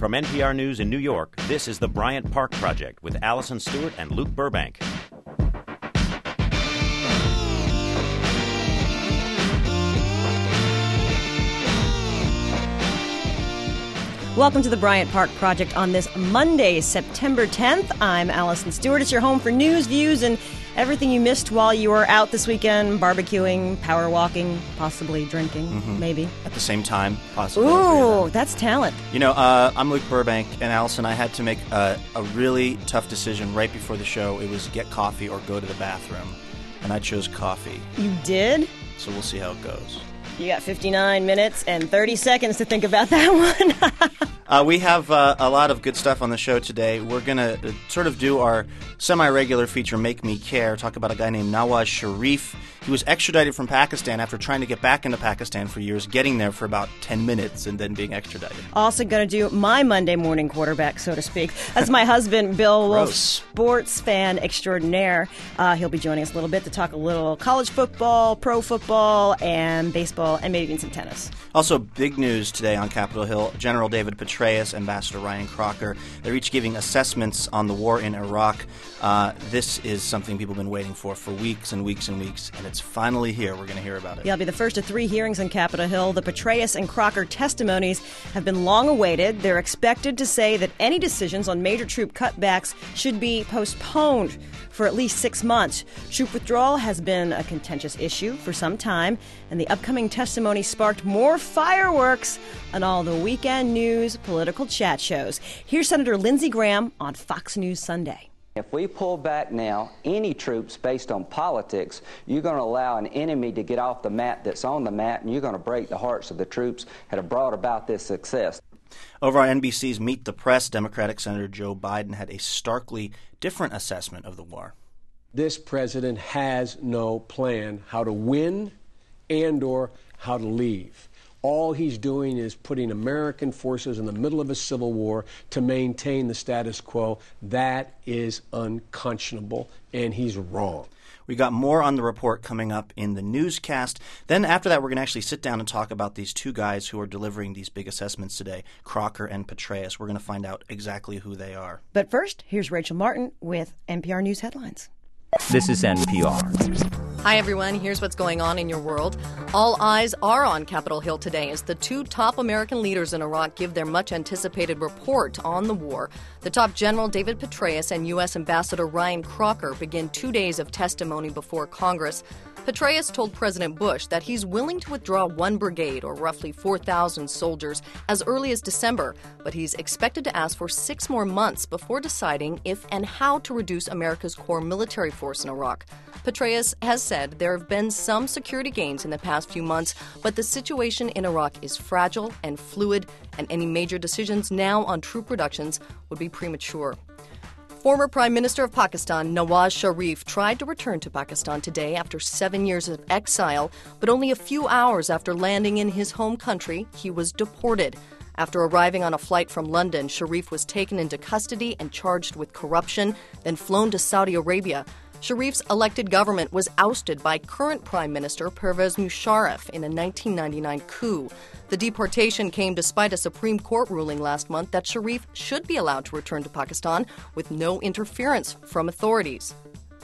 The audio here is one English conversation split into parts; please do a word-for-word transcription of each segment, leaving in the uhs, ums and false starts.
From N P R News in New York, this is the Bryant Park Project with Allison Stewart and Luke Burbank. Welcome to the Bryant Park Project on this Monday, September tenth. I'm Allison Stewart. It's your home for news, views, and everything you missed while you were out this weekend, barbecuing, power walking, possibly drinking, mm-hmm. maybe. At the same time, possibly. Ooh, that's talent. You know, uh, I'm Luke Burbank, and Allison, I had to make a, a really tough decision right before the show. It was get coffee or go to the bathroom, and I chose coffee. You did? So we'll see how it goes. You got fifty-nine minutes and thirty seconds to think about that one. uh, we have uh, a lot of good stuff on the show today. We're going to uh, sort of do our semi-regular feature, Make Me Care, talk about a guy named Nawaz Sharif. He was extradited from Pakistan after trying to get back into Pakistan for years, getting there for about ten minutes and then being extradited. Also going to do my Monday morning quarterback, so to speak. That's my husband, Bill Wolf, sports fan extraordinaire. Uh, he'll be joining us a little bit to talk a little college football, pro football, and baseball, and maybe even some tennis. Also, big news today on Capitol Hill. General David Petraeus, Ambassador Ryan Crocker, they're each giving assessments on the war in Iraq. Uh, this is something people have been waiting for for weeks and weeks and weeks, and it's finally here. We're going to hear about it. Yeah, it'll be the first of three hearings on Capitol Hill. The Petraeus and Crocker testimonies have been long awaited. They're expected to say that any decisions on major troop cutbacks should be postponed for at least six months. Troop withdrawal has been a contentious issue for some time, and the upcoming testimony sparked more fireworks on all the weekend news political chat shows. Here's Senator Lindsey Graham on Fox News Sunday. If we pull back now any troops based on politics, you're going to allow an enemy to get off the mat that's on the mat, and you're going to break the hearts of the troops that have brought about this success. Over on N B C's Meet the Press, Democratic Senator Joe Biden had a starkly different assessment of the war. This president has no plan how to win and or how to leave. All he's doing is putting American forces in the middle of a civil war to maintain the status quo. That is unconscionable, and he's wrong. We got more on the report coming up in the newscast. Then after that, we're going to actually sit down and talk about these two guys who are delivering these big assessments today, Crocker and Petraeus. We're going to find out exactly who they are. But first, here's Rachel Martin with N P R News headlines. This is N P R. Hi, everyone. Here's what's going on in your world. All eyes are on Capitol Hill today as the two top American leaders in Iraq give their much-anticipated report on the war. The top general, David Petraeus, and U S Ambassador Ryan Crocker begin two days of testimony before Congress. Petraeus told President Bush that he's willing to withdraw one brigade, or roughly four thousand soldiers, as early as December, but he's expected to ask for six more months before deciding if and how to reduce America's core military force in Iraq. Petraeus has said there have been some security gains in the past few months, but the situation in Iraq is fragile and fluid, and any major decisions now on troop reductions would be premature. Former Prime Minister of Pakistan, Nawaz Sharif, tried to return to Pakistan today after seven years of exile, but only a few hours after landing in his home country, he was deported. After arriving on a flight from London, Sharif was taken into custody and charged with corruption, then flown to Saudi Arabia. Sharif's elected government was ousted by current Prime Minister Pervez Musharraf in a nineteen ninety-nine coup. The deportation came despite a Supreme Court ruling last month that Sharif should be allowed to return to Pakistan with no interference from authorities.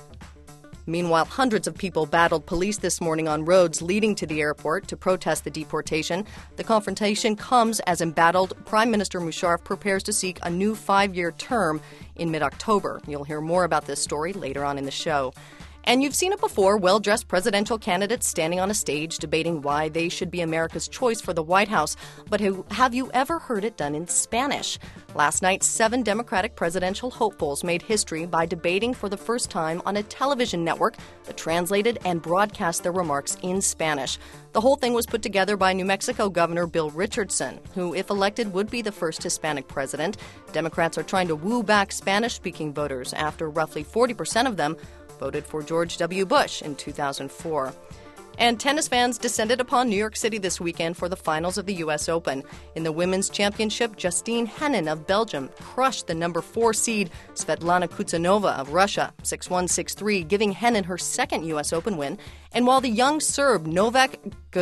Meanwhile, hundreds of people battled police this morning on roads leading to the airport to protest the deportation. The confrontation comes as embattled Prime Minister Musharraf prepares to seek a new five-year term in mid-October. You'll hear more about this story later on in the show. And you've seen it before, well-dressed presidential candidates standing on a stage debating why they should be America's choice for the White House. But have you ever heard it done in Spanish? Last night, seven Democratic presidential hopefuls made history by debating for the first time on a television network that translated and broadcast their remarks in Spanish. The whole thing was put together by New Mexico Governor Bill Richardson, who, if elected, would be the first Hispanic president. Democrats are trying to woo back Spanish-speaking voters after roughly forty percent of them voted for George W. Bush in two thousand four. And tennis fans descended upon New York City this weekend for the finals of the U S Open. In the women's championship, Justine Henin of Belgium crushed the number four seed Svetlana Kuznetsova of Russia, six one, six three, giving Henin her second U S Open win. And while the young Serb Novak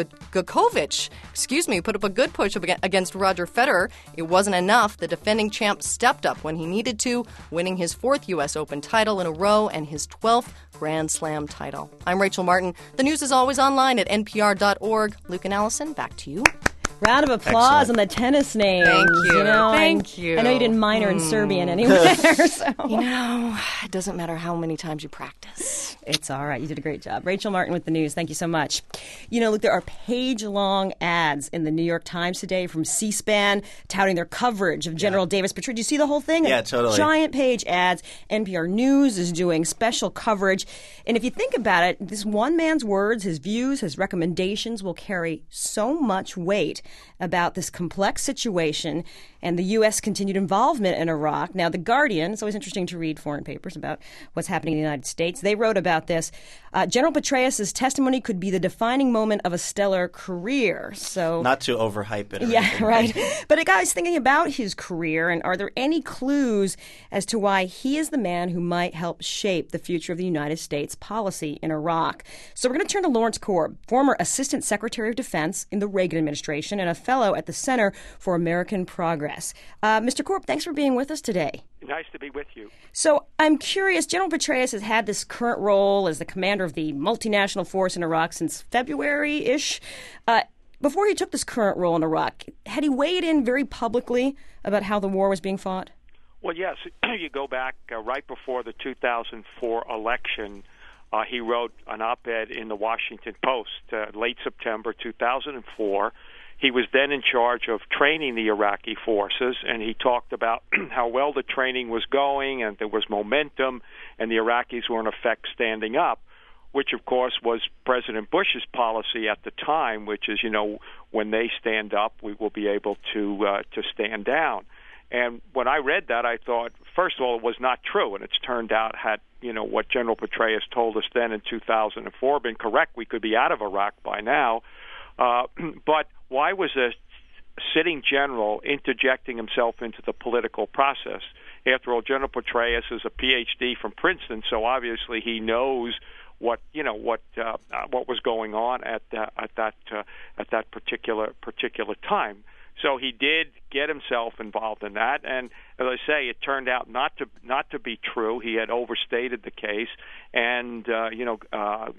Djokovic, excuse me, put up a good push against Roger Federer, it wasn't enough. The defending champ stepped up when he needed to, winning his fourth U S Open title in a row and his twelfth Grand Slam title. I'm Rachel Martin. The news is always online at N P R dot org. Luke and Allison, back to you. Round of applause Excellent. on the tennis names. Thank you. you know, Thank I, you. I know you didn't minor in Serbian anywhere. So. You know, it doesn't matter how many times you practice. It's all right. You did a great job. Rachel Martin with the news. Thank you so much. You know, look, there are page-long ads in the New York Times today from C-SPAN touting their coverage of General yeah. Davis Petraeus. Did you see the whole thing? Yeah, totally. Giant page ads. N P R News is doing special coverage. And if you think about it, this one man's words, his views, his recommendations will carry so much weight about this complex situation and the U S continued involvement in Iraq. Now, The Guardian, it's always interesting to read foreign papers about what's happening in the United States. They wrote about this. Uh, General Petraeus' testimony could be the defining moment of a stellar career. So, not to overhype it. Or yeah, anything. right. But a guy's thinking about his career, and are there any clues as to why he is the man who might help shape the future of the United States policy in Iraq? So we're going to turn to Lawrence Korb, former Assistant Secretary of Defense in the Reagan administration and a fellow at the Center for American Progress. Uh, Mister Korb, thanks for being with us today. Nice to be with you. So I'm curious, General Petraeus has had this current role as the commander of the multinational force in Iraq since February-ish. Uh, before he took this current role in Iraq, had he weighed in very publicly about how the war was being fought? Well, yes. You go back uh, right before the two thousand four election, uh, he wrote an op-ed in the Washington Post, uh, late September two thousand four. He was then in charge of training the Iraqi forces, and he talked about how well the training was going and there was momentum, and the Iraqis were in effect standing up, which, of course, was President Bush's policy at the time, which is, you know, when they stand up, we will be able to uh, to stand down. And when I read that, I thought, first of all, it was not true, and it's turned out had, you know, what General Petraeus told us then in two thousand four been correct, we could be out of Iraq by now. Uh, but why was a sitting general interjecting himself into the political process? After all, General Petraeus is a P H D from Princeton, so obviously he knows what you know what uh, what was going on at uh, at that uh, at that particular particular time. So he did get himself involved in that, and as I say, it turned out not to not to be true. He had overstated the case, and uh, you know. Uh,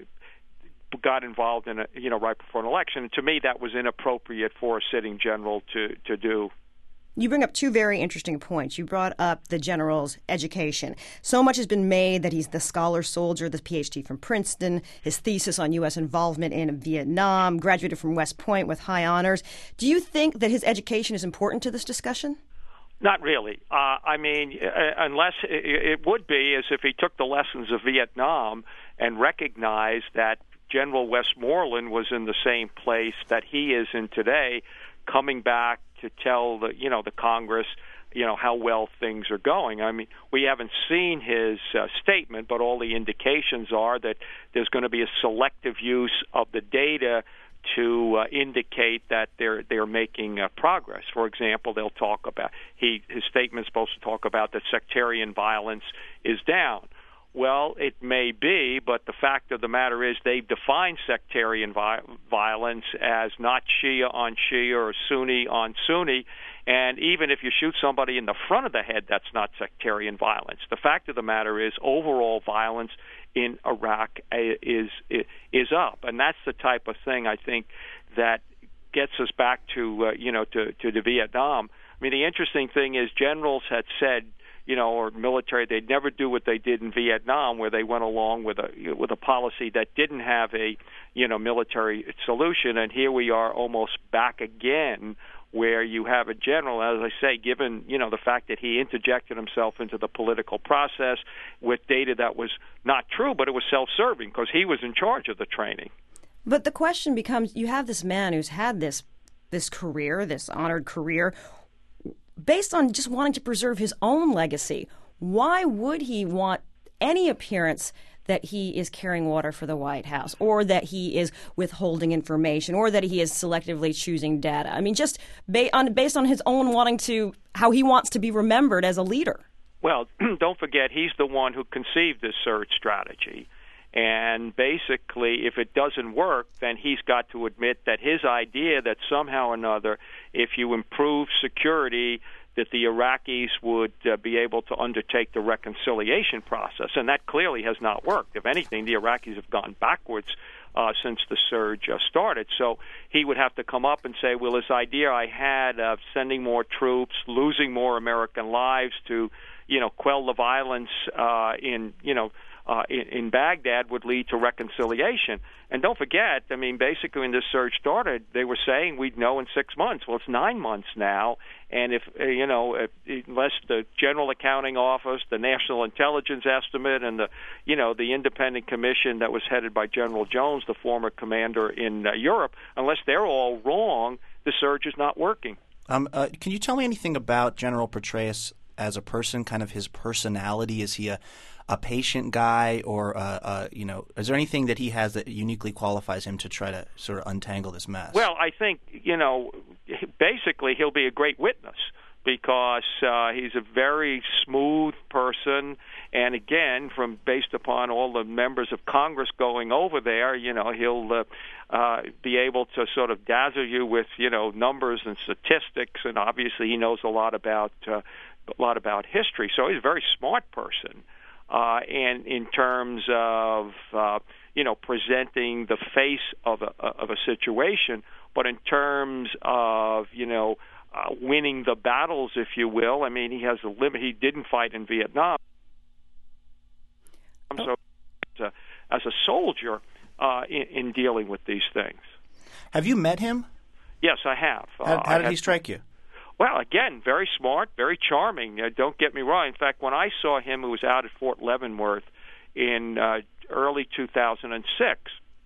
got involved in a, you know, right before an election. And to me, that was inappropriate for a sitting general to, to do. You bring up two very interesting points. You brought up the general's education. So much has been made that he's the scholar soldier, the P H D from Princeton, his thesis on U S involvement in Vietnam, graduated from West Point with high honors. Do you think that his education is important to this discussion? Not really. Uh, I mean, uh, unless it, it would be as if he took the lessons of Vietnam and recognized that General Westmoreland was in the same place that he is in today, coming back to tell the you know the Congress you know how well things are going. I mean, we haven't seen his uh, statement, but all the indications are that there's going to be a selective use of the data to uh, indicate that they're they're making uh, progress. For example, they'll talk about he his statement is supposed to talk about that sectarian violence is down. Well, it may be, but the fact of the matter is they've defined sectarian vi- violence as not Shia on Shia or Sunni on Sunni, and even if you shoot somebody in the front of the head, that's not sectarian violence. The fact of the matter is overall violence in Iraq is is up, and that's the type of thing I think that gets us back to uh, you know to, to the Vietnam. I mean, the interesting thing is generals had said, you know, or military, they'd never do what they did in Vietnam, where they went along with a with a policy that didn't have a, you know, military solution. And here we are, almost back again, where you have a general, as I say, given, you know, the fact that he interjected himself into the political process with data that was not true, but it was self-serving because he was in charge of the training. But the question becomes, you have this man who's had this this career, this honored career, based on just wanting to preserve his own legacy. Why would he want any appearance that he is carrying water for the White House, or that he is withholding information, or that he is selectively choosing data. I mean, just ba- on, based on his own wanting to, how he wants to be remembered as a leader. Well, don't forget, he's the one who conceived this surge strategy. And basically, if it doesn't work, then he's got to admit that his idea that somehow or another, if you improve security, that the Iraqis would uh, be able to undertake the reconciliation process. And that clearly has not worked. If anything, the Iraqis have gone backwards uh, since the surge uh, started. So he would have to come up and say, well, this idea I had of sending more troops, losing more American lives to, you know, quell the violence uh, in, you know, Uh, in, in Baghdad would lead to reconciliation. And don't forget, I mean, basically when this surge started, they were saying we'd know in six months. Well, it's nine months now, and if, uh, you know, if, unless the General Accounting Office, the National Intelligence Estimate, and the, you know, the independent commission that was headed by General Jones, the former commander in uh, Europe, unless they're all wrong, the surge is not working. Um, uh, can you tell me anything about General Petraeus as a person, kind of his personality? Is he a a patient guy, or uh, uh, you know, is there anything that he has that uniquely qualifies him to try to sort of untangle this mess? Well, I think, you know, basically he'll be a great witness because uh, he's a very smooth person, and again, from based upon all the members of Congress going over there, you know, he'll uh, uh, be able to sort of dazzle you with, you know, numbers and statistics, and obviously he knows a lot about uh, a lot about history, so he's a very smart person. Uh, and in terms of, uh, you know, presenting the face of a, of a situation, but in terms of, you know, uh, winning the battles, if you will, I mean, he has a limit. He didn't fight in Vietnam. So as a, as a soldier uh, in, in dealing with these things. Have you met him? Yes, I have. How, uh, how did have, he strike you? Well, again, very smart, very charming. Uh, don't get me wrong. In fact, when I saw him, who was out at Fort Leavenworth in uh, early two thousand six,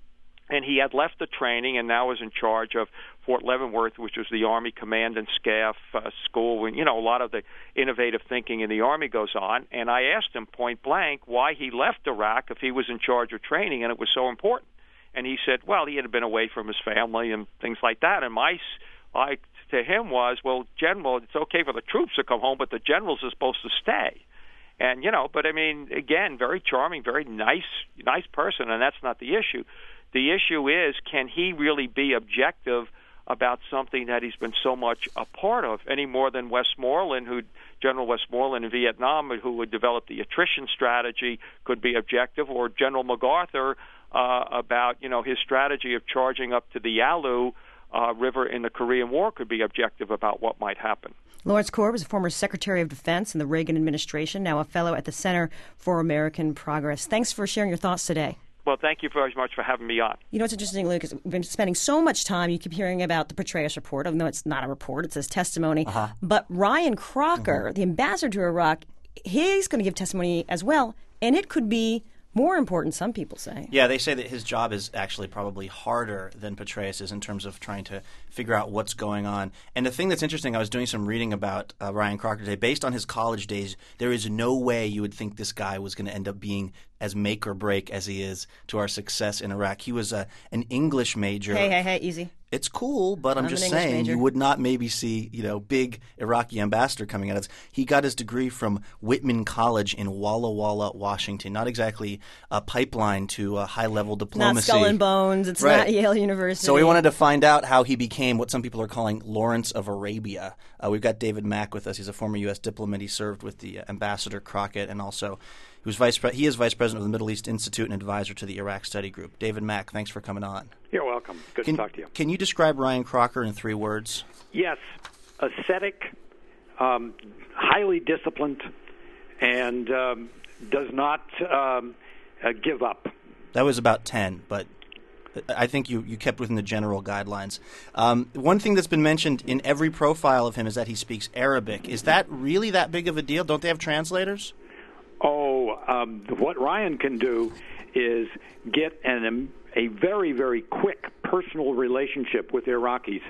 and he had left the training and now was in charge of Fort Leavenworth, which was the Army Command and Staff uh, School, when, you know, a lot of the innovative thinking in the Army goes on. And I asked him point blank why he left Iraq if he was in charge of training and it was so important. And he said, well, he had been away from his family and things like that. And my, I to him was, well, General, it's okay for the troops to come home, but the generals are supposed to stay. And, you know, but I mean, again, very charming, very nice, nice person, and that's not the issue. The issue is, can he really be objective about something that he's been so much a part of, any more than Westmoreland, who General Westmoreland in Vietnam, who would develop the attrition strategy, could be objective, or General MacArthur uh, about, you know, his strategy of charging up to the Yalu Uh, river in the Korean War could be objective about what might happen. Lawrence Korb is a former Secretary of Defense in the Reagan administration, now a fellow at the Center for American Progress. Thanks for sharing your thoughts today. Well, thank you very much for having me on. You know, it's interesting, Luke, is we've been spending so much time, you keep hearing about the Petraeus report, even though it's not a report, it's his testimony. Uh-huh. But Ryan Crocker, uh-huh. the ambassador to Iraq, he's going to give testimony as well, and it could be more important, some people say. Yeah, they say that his job is actually probably harder than Petraeus's in terms of trying to figure out what's going on. And the thing that's interesting, I was doing some reading about uh, Ryan Crocker today. Based on his college days, there is no way you would think this guy was going to end up being as make or break as he is to our success in Iraq. He was uh, an English major. Hey, hey, hey, easy. It's cool, but I'm, I'm just saying major. You would not maybe see, you know, big Iraqi ambassador coming out of this. He got his degree from Whitman College in Walla Walla, Washington. Not exactly a pipeline to a high-level diplomacy. Not Skull and Bones. It's right. Not Yale University. So we wanted to find out how he became what some people are calling Lawrence of Arabia. Uh, we've got David Mack with us. He's a former U S diplomat. He served with the uh, Ambassador Crockett, and also he was vice pre- he is vice president of the Middle East Institute and advisor to the Iraq Study Group. David Mack, thanks for coming on. You're welcome. Good can, to talk to you. Can you describe Ryan Crocker in three words? Yes. Ascetic, um, highly disciplined, and um, does not um, uh, give up. That was about ten, but I think you, you kept within the general guidelines. Um, one thing that's been mentioned in every profile of him is that he speaks Arabic. Is that really that big of a deal? Don't they have translators? Oh, um, what Ryan can do is get an, a very, very quick personal relationship with Iraqis.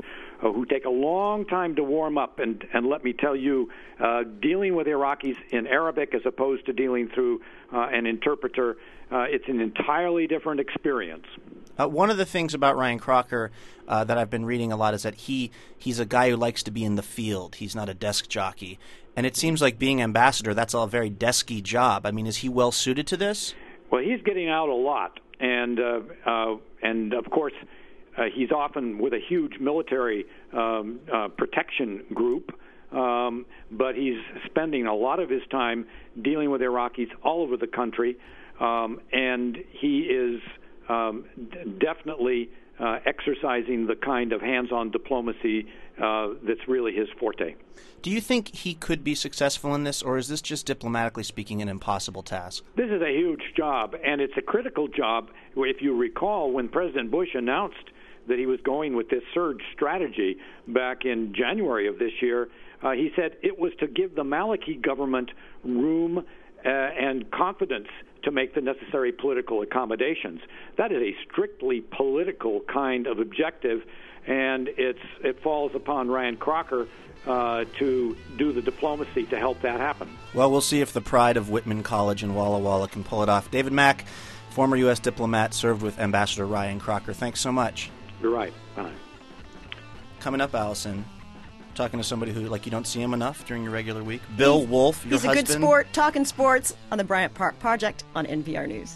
uh, who take a long time to warm up. And, and let me tell you, uh, dealing with Iraqis in Arabic as opposed to dealing through uh, an interpreter, uh, it's an entirely different experience. Uh, one of the things about Ryan Crocker uh, that I've been reading a lot is that he he's a guy who likes to be in the field. He's not a desk jockey. And it seems like being ambassador, that's a very desky job. I mean, is he well suited to this? Well, he's getting out a lot. And, uh, uh, and of course, uh, he's often with a huge military um, uh, protection group. Um, but he's spending a lot of his time dealing with Iraqis all over the country. Um, and he is um, d- definitely uh, exercising the kind of hands-on diplomacy uh, that's really his forte. Do you think he could be successful in this, or is this just diplomatically speaking an impossible task? This is a huge job, and it's a critical job. If you recall, when President Bush announced that he was going with this surge strategy back in January of this year, uh, he said it was to give the Maliki government room uh, and confidence to make the necessary political accommodations. That is a strictly political kind of objective, and it's it falls upon Ryan Crocker uh, to do the diplomacy to help that happen. Well, we'll see if the pride of Whitman College in Walla Walla can pull it off. David Mack, former U S diplomat, served with Ambassador Ryan Crocker. Thanks so much. You're right. Bye. Coming up, Allison, talking to somebody who, like, you don't see him enough during your regular week. Bill he's, Wolf, your he's husband. He's a good sport, talking sports on the Bryant Park Project on N P R News.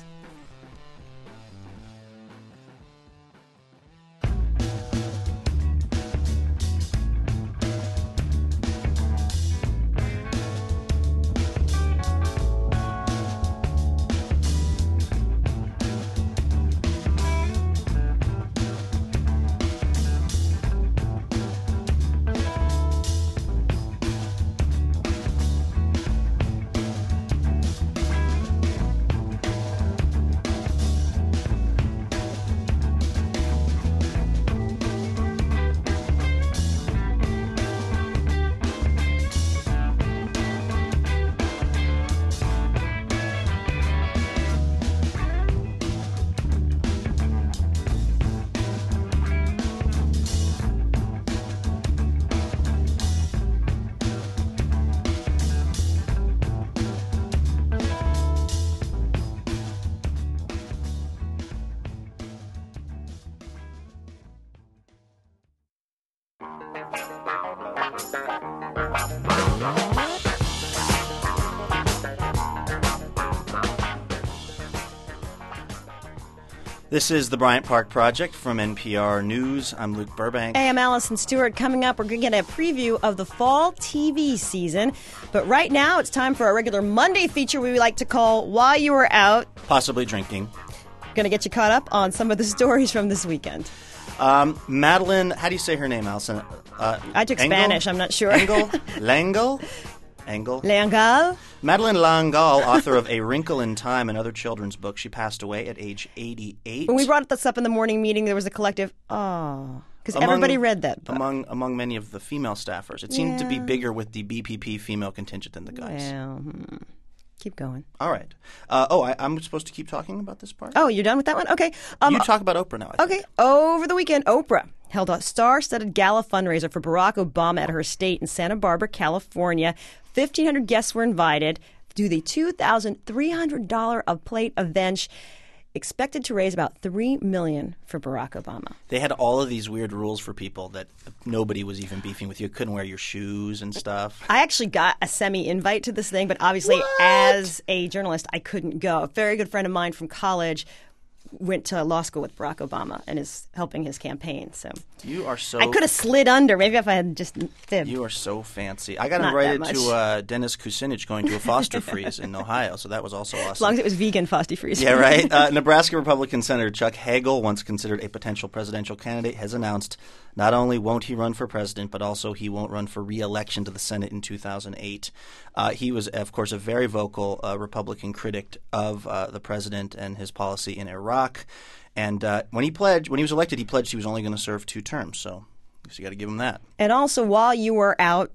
This is the Bryant Park Project from N P R News. I'm Luke Burbank. Hey, I'm Allison Stewart. Coming up, we're going to get a preview of the fall T V season. But right now, it's time for our regular Monday feature we like to call While You Were Out. Possibly drinking. Going to get you caught up on some of the stories from this weekend. Um, Madeline, how do you say her name, Allison? Uh, I took Engel? Spanish. I'm not sure. Engel? Langle? Engel? Langal? Madeline Langal, author of A Wrinkle in Time and other children's books. She passed away at age eighty-eight. When we brought this up in the morning meeting, there was a collective, oh, because everybody read that book. Among among many of the female staffers. It seemed yeah. to be bigger with the B P P female contingent than the guys. Well, hmm. Keep going. All right. Uh, oh, I, I'm supposed to keep talking about this part? Oh, you're done with that one? Okay. Um, you talk about Oprah now, I Okay. think. Over the weekend, Oprah held a star-studded gala fundraiser for Barack Obama at her estate in Santa Barbara, California. fifteen hundred guests were invited to do the two thousand three hundred dollars a plate event, expected to raise about three million dollars for Barack Obama. They had all of these weird rules for people that nobody was even beefing with. You couldn't wear your shoes and stuff. I actually got a semi-invite to this thing, but obviously What? as a journalist, I couldn't go. A very good friend of mine from college went to law school with Barack Obama and is helping his campaign. So You are so... I could have slid under, maybe if I had just fibbed. You are so fancy. I got Not invited that to much. uh, Dennis Kucinich going to a Foster Freeze in Ohio, so that was also awesome. As long as it was vegan Frosty Freeze. Yeah, right. Uh, Nebraska Republican Senator Chuck Hagel, once considered a potential presidential candidate, has announced not only won't he run for president, but also he won't run for re-election to the Senate in two thousand eight. Uh, he was, of course, a very vocal uh, Republican critic of uh, the president and his policy in Iraq. And uh, when he pledged, when he was elected, he pledged he was only going to serve two terms. So, I guess you got to give him that. And also, while you were out,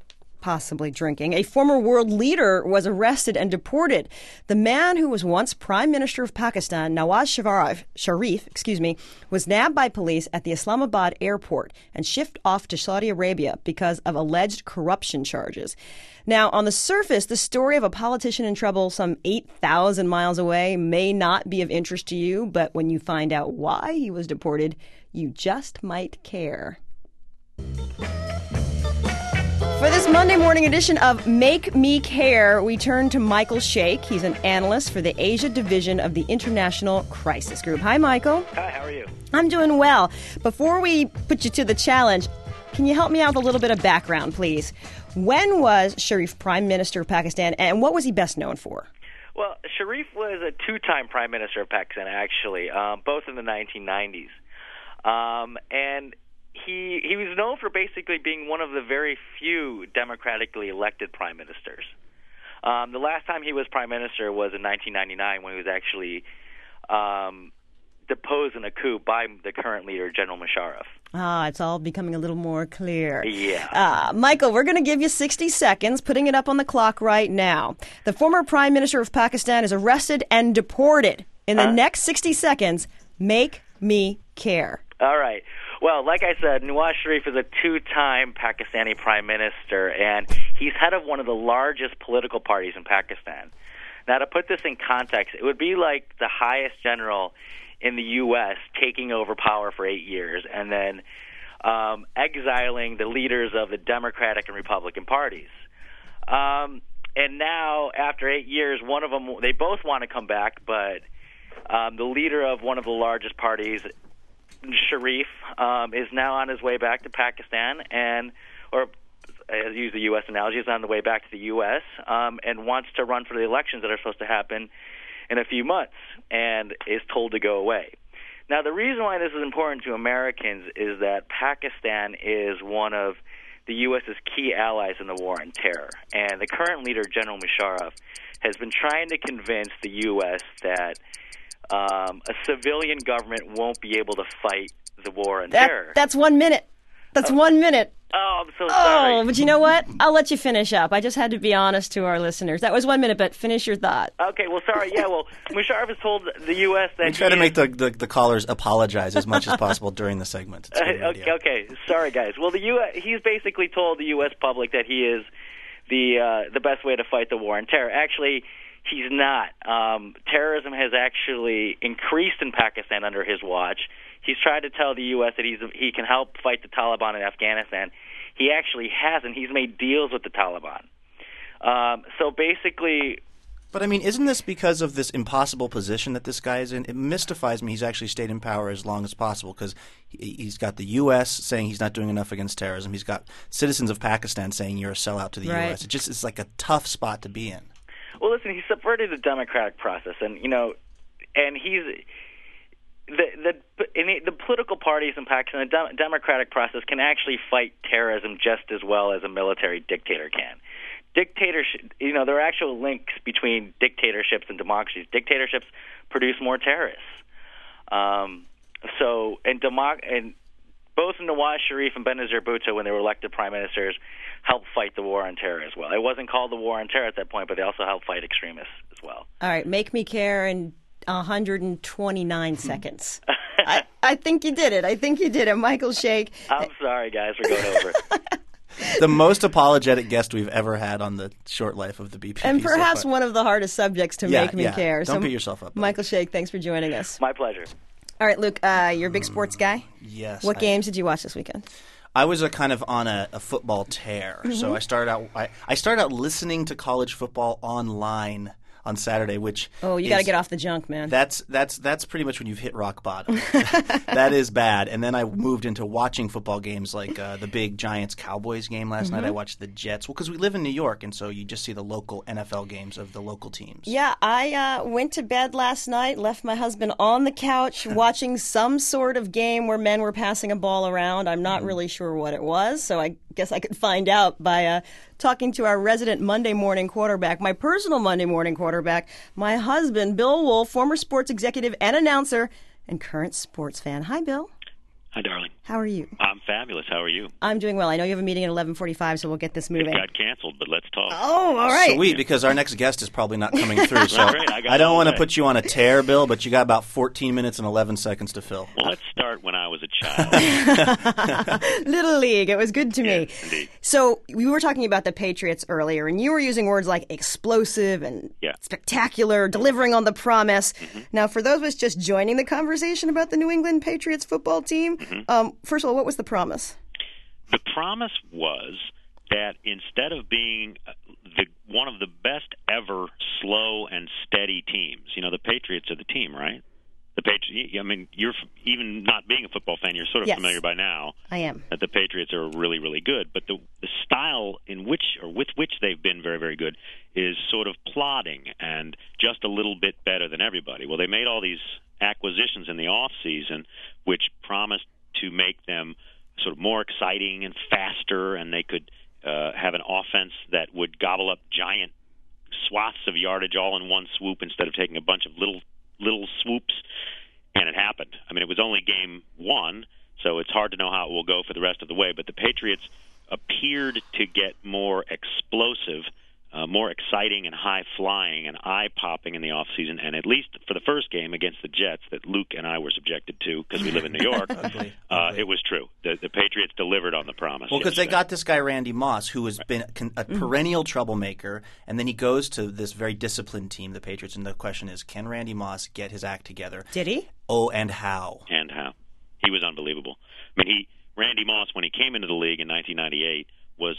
possibly drinking. A former world leader was arrested and deported. The man who was once Prime Minister of Pakistan, Nawaz Sharif, Sharif, excuse me, was nabbed by police at the Islamabad airport and shipped off to Saudi Arabia because of alleged corruption charges. Now, on the surface, the story of a politician in trouble some eight thousand miles away may not be of interest to you, but when you find out why he was deported, you just might care. For this Monday morning edition of Make Me Care, we turn to Michael Shake. He's an analyst for the Asia Division of the International Crisis Group. Hi, Michael. Hi, how are you? I'm doing well. Before we put you to the challenge, can you help me out with a little bit of background, please? When was Sharif Prime Minister of Pakistan, and what was he best known for? Well, Sharif was a two-time Prime Minister of Pakistan, actually, um, both in the nineteen nineties. Um, and he he was known for basically being one of the very few democratically elected prime ministers. Um, the last time he was prime minister was in nineteen ninety-nine when he was actually um, deposed in a coup by the current leader, General Musharraf. Ah, it's all becoming a little more clear. Yeah. Uh, Michael, we're going to give you sixty seconds, putting it up on the clock right now. The former Prime Minister of Pakistan is arrested and deported. In the huh? next sixty seconds, make me care. All right. Well, like I said, Nawaz Sharif is a two-time Pakistani prime minister, and he's head of one of the largest political parties in Pakistan. Now, to put this in context, it would be like the highest general in the U S taking over power for eight years and then um, exiling the leaders of the Democratic and Republican parties. Um, and now, after eight years, one of them, they both want to come back, but um, the leader of one of the largest parties, Sharif, um, is now on his way back to Pakistan, and or as use the U S analogy, is on the way back to the U S um, and wants to run for the elections that are supposed to happen in a few months, and is told to go away. Now, the reason why this is important to Americans is that Pakistan is one of the U S's key allies in the war on terror, and the current leader, General Musharraf, has been trying to convince the U S that Um, a civilian government won't be able to fight the war on that, terror. That's one minute. That's oh. one minute. Oh, I'm so sorry. Oh, but you know what? I'll let you finish up. I just had to be honest to our listeners. That was one minute, but finish your thought. Okay, well, sorry. Yeah, well, Musharraf has told the U S that we try he to make is, the, the the callers apologize as much as possible during the segment. It's good okay, okay, sorry, guys. Well, the U S he's basically told the U S public that he is the uh, the best way to fight the war on terror. Actually, he's not. Um, terrorism has actually increased in Pakistan under his watch. He's tried to tell the U S that he's he can help fight the Taliban in Afghanistan. He actually hasn't. He's made deals with the Taliban. Um, so basically... But, I mean, isn't this because of this impossible position that this guy is in? It mystifies me he's actually stayed in power as long as possible, because he, he's got the U S saying he's not doing enough against terrorism. He's got citizens of Pakistan saying you're a sellout to the right. U S. It just is like a tough spot to be in. Well, listen, he subverted the democratic process, and, you know, and he's... The the in the, the political parties in Pakistan, the de- democratic process can actually fight terrorism just as well as a military dictator can. Dictatorship, you know, there are actual links between dictatorships and democracies. Dictatorships produce more terrorists. Um, so, and, democ- and both Nawaz Sharif and Benazir Bhutto, when they were elected prime ministers, helped fight the war on terror as well. It wasn't called the war on terror at that point, but they also helped fight extremists as well. All right, make me care in one hundred twenty-nine seconds. I, I think you did it. I think you did it, Michael Shake. I'm sorry, guys, for going over it. The most apologetic guest we've ever had on the short life of the B P. And perhaps so one of the hardest subjects to yeah, make me yeah. care. Don't so, beat yourself up. Buddy. Michael Shake, thanks for joining us. My pleasure. All right, Luke, uh, you're a big sports guy? Yes. What I, games did you watch this weekend? I was a kind of on a, a football tear. Mm-hmm. So I started out I, I started out listening to college football online on Saturday, which oh, you got to get off the junk, man. That's that's that's pretty much when you've hit rock bottom. That is bad. And then I moved into watching football games, like uh, the big Giants Cowboys game last mm-hmm. night. I watched the Jets. Well, because we live in New York, and so you just see the local N F L games of the local teams. Yeah, I uh, went to bed last night, left my husband on the couch watching some sort of game where men were passing a ball around. I'm not mm-hmm. really sure what it was, so I guess I could find out by uh, talking to our resident Monday morning quarterback, my personal Monday morning quarterback, my husband, Bill Wolf, former sports executive and announcer and current sports fan. Hi, Bill. Hi, darling. How are you? I'm fabulous. How are you? I'm doing well. I know you have a meeting at eleven forty-five, so we'll get this moving. It got canceled, but let's talk. Oh, all right. Sweet, because our next guest is probably not coming through. So Great, I, got I don't all want to day. put you on a tear, Bill, but you got about fourteen minutes and eleven seconds to fill. Well, let's start when I was a child. Little League. It was good to me. Yes, indeed. So we were talking about the Patriots earlier, and you were using words like explosive and Yeah. spectacular, delivering on the promise. Mm-hmm. Now, for those of us just joining the conversation about the New England Patriots football team, mm-hmm. um, first of all, what was the promise? The promise was that instead of being the one of the best ever slow and steady teams, you know, the Patriots are the team, right? The Patriots. I mean, you're even not being a football fan, you're sort of yes, familiar by now. I am. That the Patriots are really, really good, but the the style in which or with which they've been very, very good is sort of plodding and just a little bit better than everybody. Well, they made all these acquisitions in the off season, which promised to make them sort of more exciting and faster, and they could uh, have an offense that would gobble up giant swaths of yardage all in one swoop instead of taking a bunch of little little swoops, and it happened. I mean, it was only game one, so it's hard to know how it will go for the rest of the way, but the Patriots appeared to get more explosive, uh, more exciting and high-flying and eye-popping in the offseason, and at least for the first game against the Jets that Luke and I were subjected to because we live in New York, Ugly. uh, Ugly. it was true. The, the Patriots delivered on the promise. Well, because they yesterday. got this guy, Randy Moss, who has been a perennial troublemaker, and then he goes to this very disciplined team, the Patriots, and the question is, can Randy Moss get his act together? Did he? Oh, and how? And how. He was unbelievable. I mean, he Randy Moss, when he came into the league in nineteen ninety-eight, was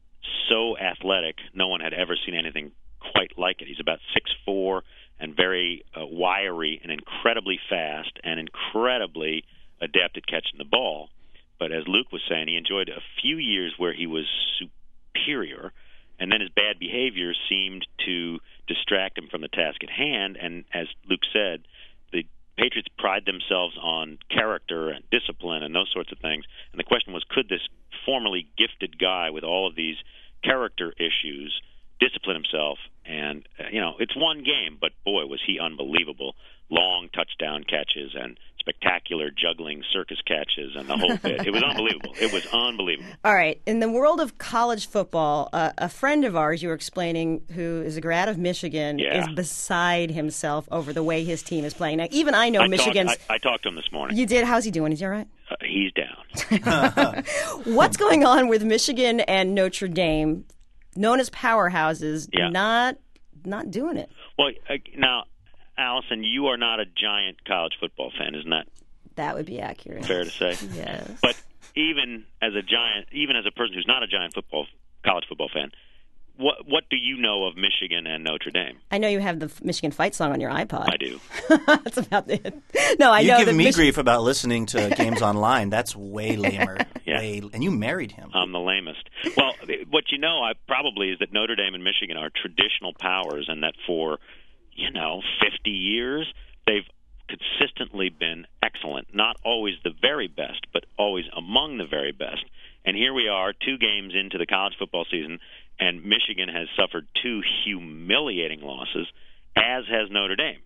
so athletic, no one had ever seen anything quite like it. He's about six foot four and very uh, wiry and incredibly fast and incredibly adept at catching the ball. But as Luke was saying, he enjoyed a few years where he was superior, and then his bad behavior seemed to distract him from the task at hand. And as Luke said, the Patriots pride themselves on character and discipline and those sorts of things. And the question was, could this formerly gifted guy with all of these character issues discipline himself? And, uh, you know, it's one game, but boy, was he unbelievable. Long touchdown catches and spectacular juggling circus catches and the whole bit. It was unbelievable. It was unbelievable. All right. In the world of college football, uh, a friend of ours you were explaining who is a grad of Michigan Yeah. is beside himself over the way his team is playing. Now, even I know I Michigan's... Talked, I, I talked to him this morning. You did? How's he doing? Is he all right? Uh, he's down. What's going on with Michigan and Notre Dame, known as powerhouses, Yeah. not not doing it? Well, uh, now, Allison, you are not a giant college football fan, isn't that That would be accurate. fair to say? Yes. But even as a giant, even as a person who's not a giant football college football fan, what what do you know of Michigan and Notre Dame? I know you have the Michigan Fight song on your iPod. I do. That's about it. No, I you know give that me Mich- grief about listening to games online. That's way lamer. Yeah. Way, and you married him. I'm the lamest. Well, what you know, I probably is that Notre Dame and Michigan are traditional powers, and that for you know fifty years they've consistently been excellent. Not always the very best, but always among the very best. And here we are, two games into the college football season, and Michigan has suffered two humiliating losses, as has Notre Dame.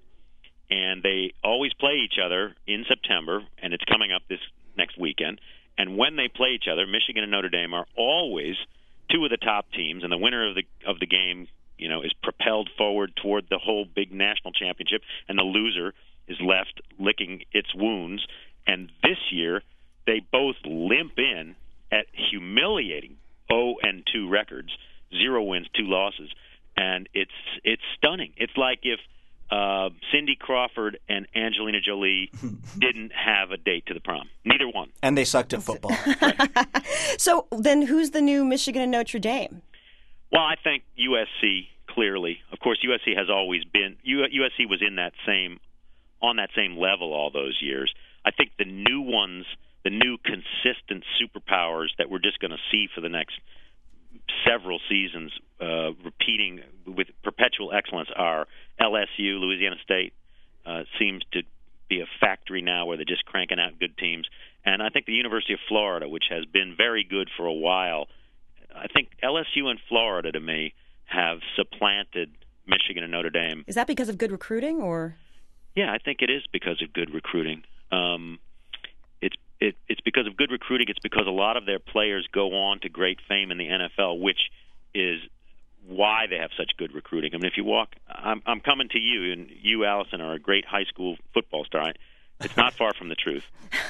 And they always play each other in September, and it's coming up this next weekend. And when they play each other, Michigan and Notre Dame are always two of the top teams, and the winner of the of the game, you know, is propelled forward toward the whole big national championship, and the loser is left licking its wounds. And this year, they both limp in at humiliating oh and two records, zero wins, two losses, and it's it's stunning. It's like if uh, Cindy Crawford and Angelina Jolie didn't have a date to the prom. Neither one. And they sucked at football. So then who's the new Michigan and Notre Dame? Well, I think U S C clearly. Of course, U S C has always been U S C was in that same on that same level all those years. I think the new ones, the new consistent superpowers that we're just going to see for the next several seasons, uh, repeating with perpetual excellence, are L S U, Louisiana State. Uh, seems to be a factory now where they're just cranking out good teams. And I think the University of Florida, which has been very good for a while, I think L S U and Florida, to me, have supplanted Michigan and Notre Dame. Is that because of good recruiting, or? Yeah, I think it is because of good recruiting. Um, it's it, it's because of good recruiting. It's because a lot of their players go on to great fame in the N F L, which is why they have such good recruiting. I mean, if you walk, I'm, I'm coming to you, and you, Allison, are a great high school football star. It's not far from the truth,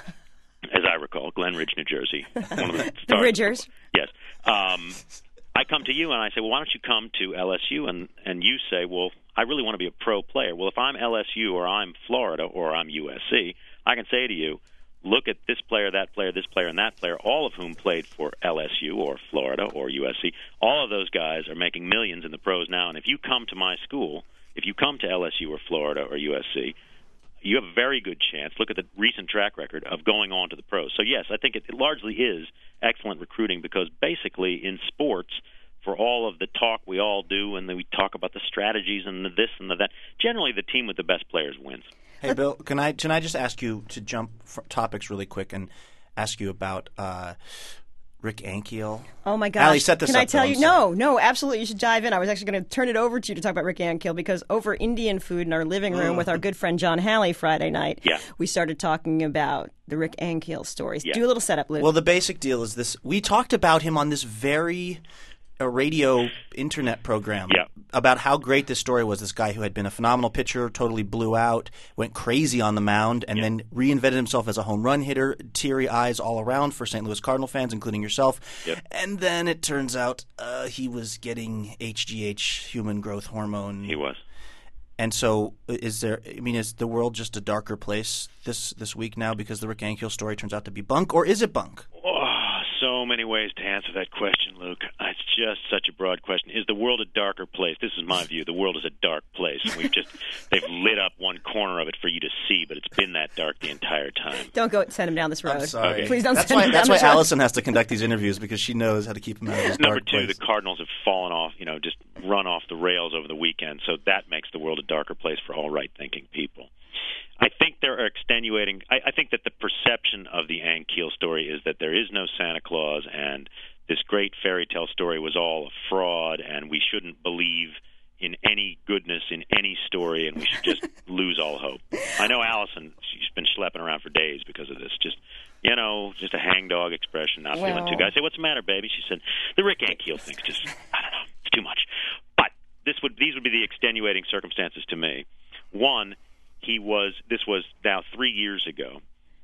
as I recall. Glenridge, New Jersey. One of the, the Ridgers. Yes. Um, I come to you and I say, well, why don't you come to L S U? And, and you say, well, I really want to be a pro player. Well, if I'm L S U or I'm Florida or I'm U S C, I can say to you, look at this player, that player, this player, and that player, all of whom played for L S U or Florida or U S C. All of those guys are making millions in the pros now. And if you come to my school, if you come to L S U or Florida or U S C, you have a very good chance, look at the recent track record, of going on to the pros. So, yes, I think it, it largely is excellent recruiting because basically in sports, for all of the talk we all do and then we talk about the strategies and the this and the that, generally the team with the best players wins. Hey, Bill, can I can I just ask you to jump f- topics really quick and ask you about uh, Rick Ankiel? Oh, my gosh. Allie, set this Can up, I tell though, you? I'm No, no, absolutely. You should dive in. I was actually going to turn it over to you to talk about Rick Ankiel because over Indian food in our living room with our good friend John Halley Friday night, yeah. we started talking about the Rick Ankiel stories. Yeah. Do a little setup, Luke. Well, the basic deal is this. We talked about him on this very a radio internet program yeah. about how great this story was. This guy who had been a phenomenal pitcher, totally blew out, went crazy on the mound, and yeah. then reinvented himself as a home run hitter, teary eyes all around for Saint Louis Cardinal fans, including yourself. Yep. And then it turns out uh, he was getting H G H, human growth hormone. He was. And so is there – I mean, is the world just a darker place this, this week now because the Rick Ankiel story turns out to be bunk, or is it bunk? Oh, so many ways to answer that question, Luke. It's just such a broad question. Is the world a darker place? This is my view. The world is a dark place. We've just they've lit up one corner of it for you to see, but it's been that dark the entire time. Don't go send him down this road. I'm sorry. Okay. Please don't that's send why, him That's down why this road. Allison has to conduct these interviews because she knows how to keep him out of this Number dark two, place. the Cardinals have fallen off, you know, just run off the rails over the weekend, so that makes the world a darker place for all right-thinking people. I think there are extenuating. I, I think that the perception of the Ankiel story is that there is no Santa Claus, and this great fairy tale story was all a fraud, and we shouldn't believe in any goodness in any story, and we should just lose all hope. I know Allison; she's been schlepping around for days because of this. Just you know, just a hangdog expression, not well. feeling too good. I say, "What's the matter, baby?" She said, "The Rick Ankiel thing's just I don't know, it's too much." But this would these would be the extenuating circumstances to me. One. He was, this was now three years ago,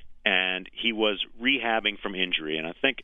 and he was rehabbing from injury. And I think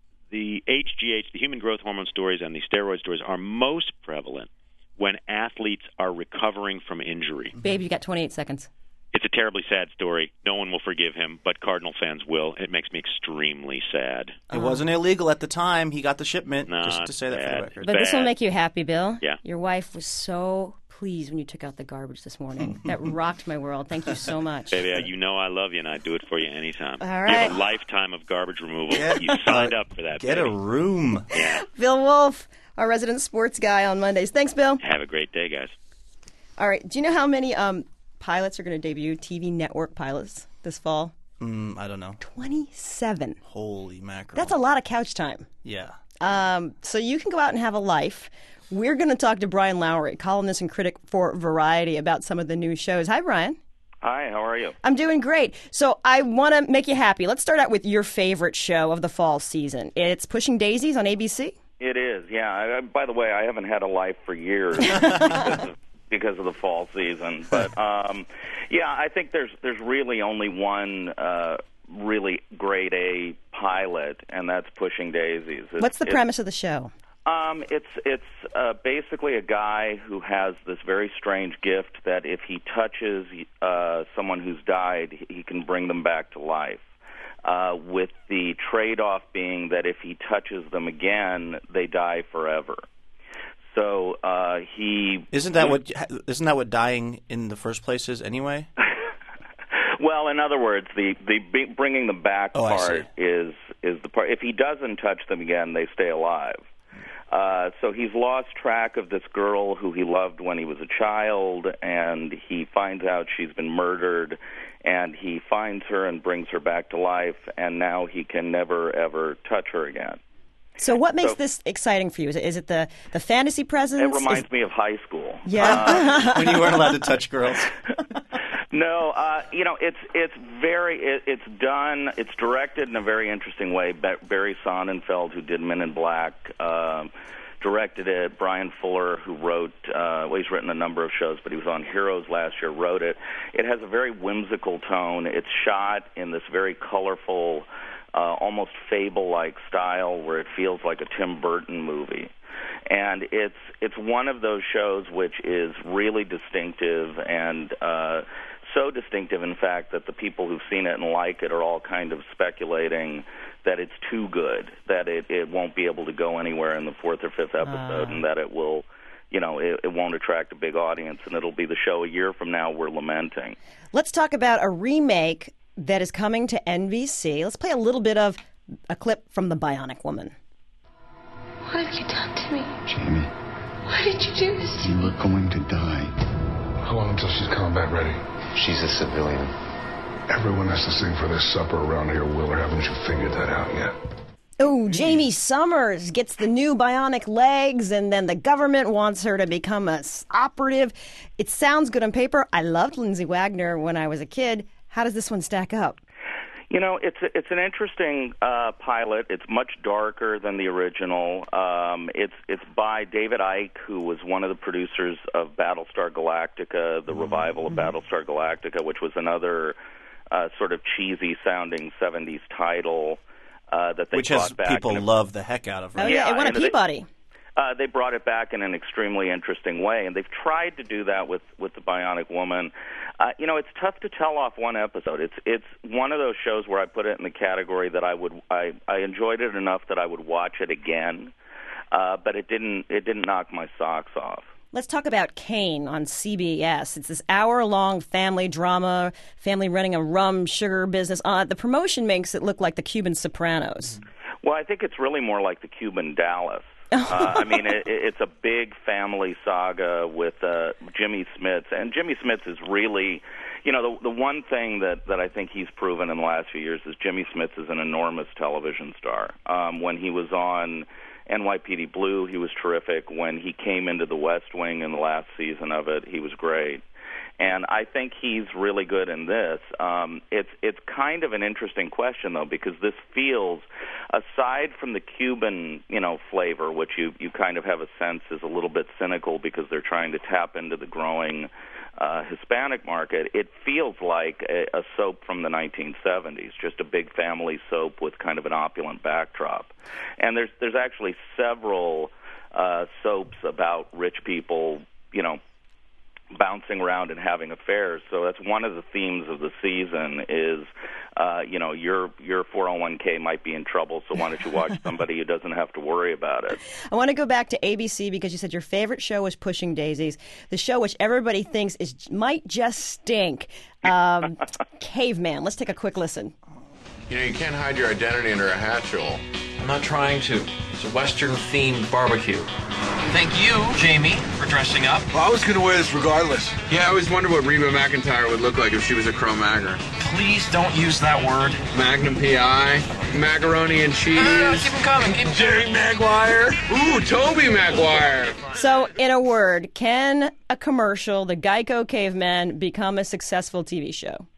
the H G H, the human growth hormone stories and the steroid stories are most prevalent when athletes are recovering from injury. Babe, you got twenty-eight seconds. It's a terribly sad story. No one will forgive him, but Cardinal fans will. It makes me extremely sad. It wasn't illegal at the time. He got the shipment, No, just to say that bad. for the record. But Bad. this will make you happy, Bill. Yeah. Your wife was so pleased when you took out the garbage this morning. That rocked my world. Thank you so much. Baby, you know I love you, and I'd do it for you anytime. All You right. have a lifetime of garbage removal. You signed up for that, Get baby. a room. Yeah. Bill Wolf, our resident sports guy on Mondays. Thanks, Bill. Have a great day, guys. All right. Do you know how many um, pilots are going to debut, T V network pilots, this fall? Mm, I don't know. twenty-seven. Holy mackerel. That's a lot of couch time. Yeah. Um, so you can go out and have a life. We're going to talk to Brian Lowry, columnist and critic for Variety, about some of the new shows. Hi, Brian. Hi, how are you? I'm doing great. So I want to make you happy. Let's start out with your favorite show of the fall season. It's Pushing Daisies on A B C. It is, yeah. I, by the way, I haven't had a life for years because, of, because of the fall season. But, um, yeah, I think there's there's really only one uh, really grade A pilot, and that's Pushing Daisies. It's, What's the it's, premise of the show? Um, it's it's uh, basically a guy who has this very strange gift that if he touches uh, someone who's died, he can bring them back to life. Uh, with the trade-off being that if he touches them again, they die forever. So uh, he isn't that what isn't that what dying in the first place is anyway? Well, in other words, the the bringing them back oh, part is is the part. If he doesn't touch them again, they stay alive. Uh, so he's lost track of this girl who he loved when he was a child, and he finds out she's been murdered, and he finds her and brings her back to life, and now he can never, ever touch her again. So what makes So- this exciting for you? Is it, is it the, the fantasy presence? It reminds Is- me of high school. Yeah. When you weren't allowed to touch girls. No, uh, you know, it's it's very it, it's done. It's directed in a very interesting way. Barry Sonnenfeld, who did Men in Black, uh, directed it. Brian Fuller, who wrote, uh, well, he's written a number of shows, but he was on Heroes last year, wrote it. It has a very whimsical tone. It's shot in this very colorful, uh, almost fable-like style where it feels like a Tim Burton movie. And it's it's one of those shows which is really distinctive, and uh, so distinctive, in fact, that the people who've seen it and like it are all kind of speculating that it's too good, that it, it won't be able to go anywhere in the fourth or fifth episode, uh. and that it will, you know, it, it won't attract a big audience, and it'll be the show a year from now we're lamenting. Let's talk about a remake that is coming to N B C. Let's play a little bit of a clip from The Bionic Woman. What have you done to me? Jamie. Why did you do this to you me? You were going to die. How long until she's combat ready? She's a civilian. Everyone has to sing for their supper around here, Will, or haven't you figured that out yet? Oh, Jamie Summers gets the new bionic legs, and then the government wants her to become a operative. It sounds good on paper. I loved Lindsay Wagner when I was a kid. How does this one stack up? You know, it's it's an interesting uh, pilot. It's much darker than the original. Um, it's it's by David Icke, who was one of the producers of Battlestar Galactica, the mm-hmm. revival of Battlestar Galactica, which was another uh, sort of cheesy-sounding seventies title uh, that they which brought has back. people love the heck out of. Right? Oh yeah, it won a Peabody. Uh, they brought it back in an extremely interesting way, and they've tried to do that with, with the Bionic Woman. Uh, you know, it's tough to tell off one episode. It's it's one of those shows where I put it in the category that I would I, I enjoyed it enough that I would watch it again, uh, but it didn't it didn't knock my socks off. Let's talk about Kane on C B S. It's this hour-long family drama, family running a rum sugar business. Uh, the promotion makes it look like the Cuban Sopranos. Well, I think it's really more like the Cuban Dallas. uh, I mean, it, it's a big family saga with uh, Jimmy Smits, and Jimmy Smits is really, you know, the the one thing that, that I think he's proven in the last few years is Jimmy Smits is an enormous television star. Um, when he was on N Y P D Blue, he was terrific. When he came into The West Wing in the last season of it, he was great. And I think he's really good in this. Um, it's it's kind of an interesting question, though, because this feels, aside from the Cuban, you know, flavor, which you, you kind of have a sense is a little bit cynical because they're trying to tap into the growing uh, Hispanic market, it feels like a, a soap from the nineteen seventies, just a big family soap with kind of an opulent backdrop. And there's there's actually several uh, soaps about rich people, you know, bouncing around and having affairs. So that's one of the themes of the season is, uh, you know, your your four oh one k might be in trouble, so why don't you watch somebody who doesn't have to worry about it? I want to go back to A B C because you said your favorite show was Pushing Daisies, the show which everybody thinks is might just stink. Um, Caveman. Let's take a quick listen. You know, you can't hide your identity under a hat, Joel. I'm not trying to. It's a Western-themed barbecue. Thank you, Jamie, for dressing up. Well, I was going to wear this regardless. Yeah, I always wondered what Reba McEntire would look like if she was a Cro-Magger. Please don't use that word. Magnum P I, macaroni and cheese. No, no, no, keep them coming. Keep Jerry Maguire. Ooh, Toby Maguire. So, in a word, can a commercial, the Geico Caveman, become a successful T V show?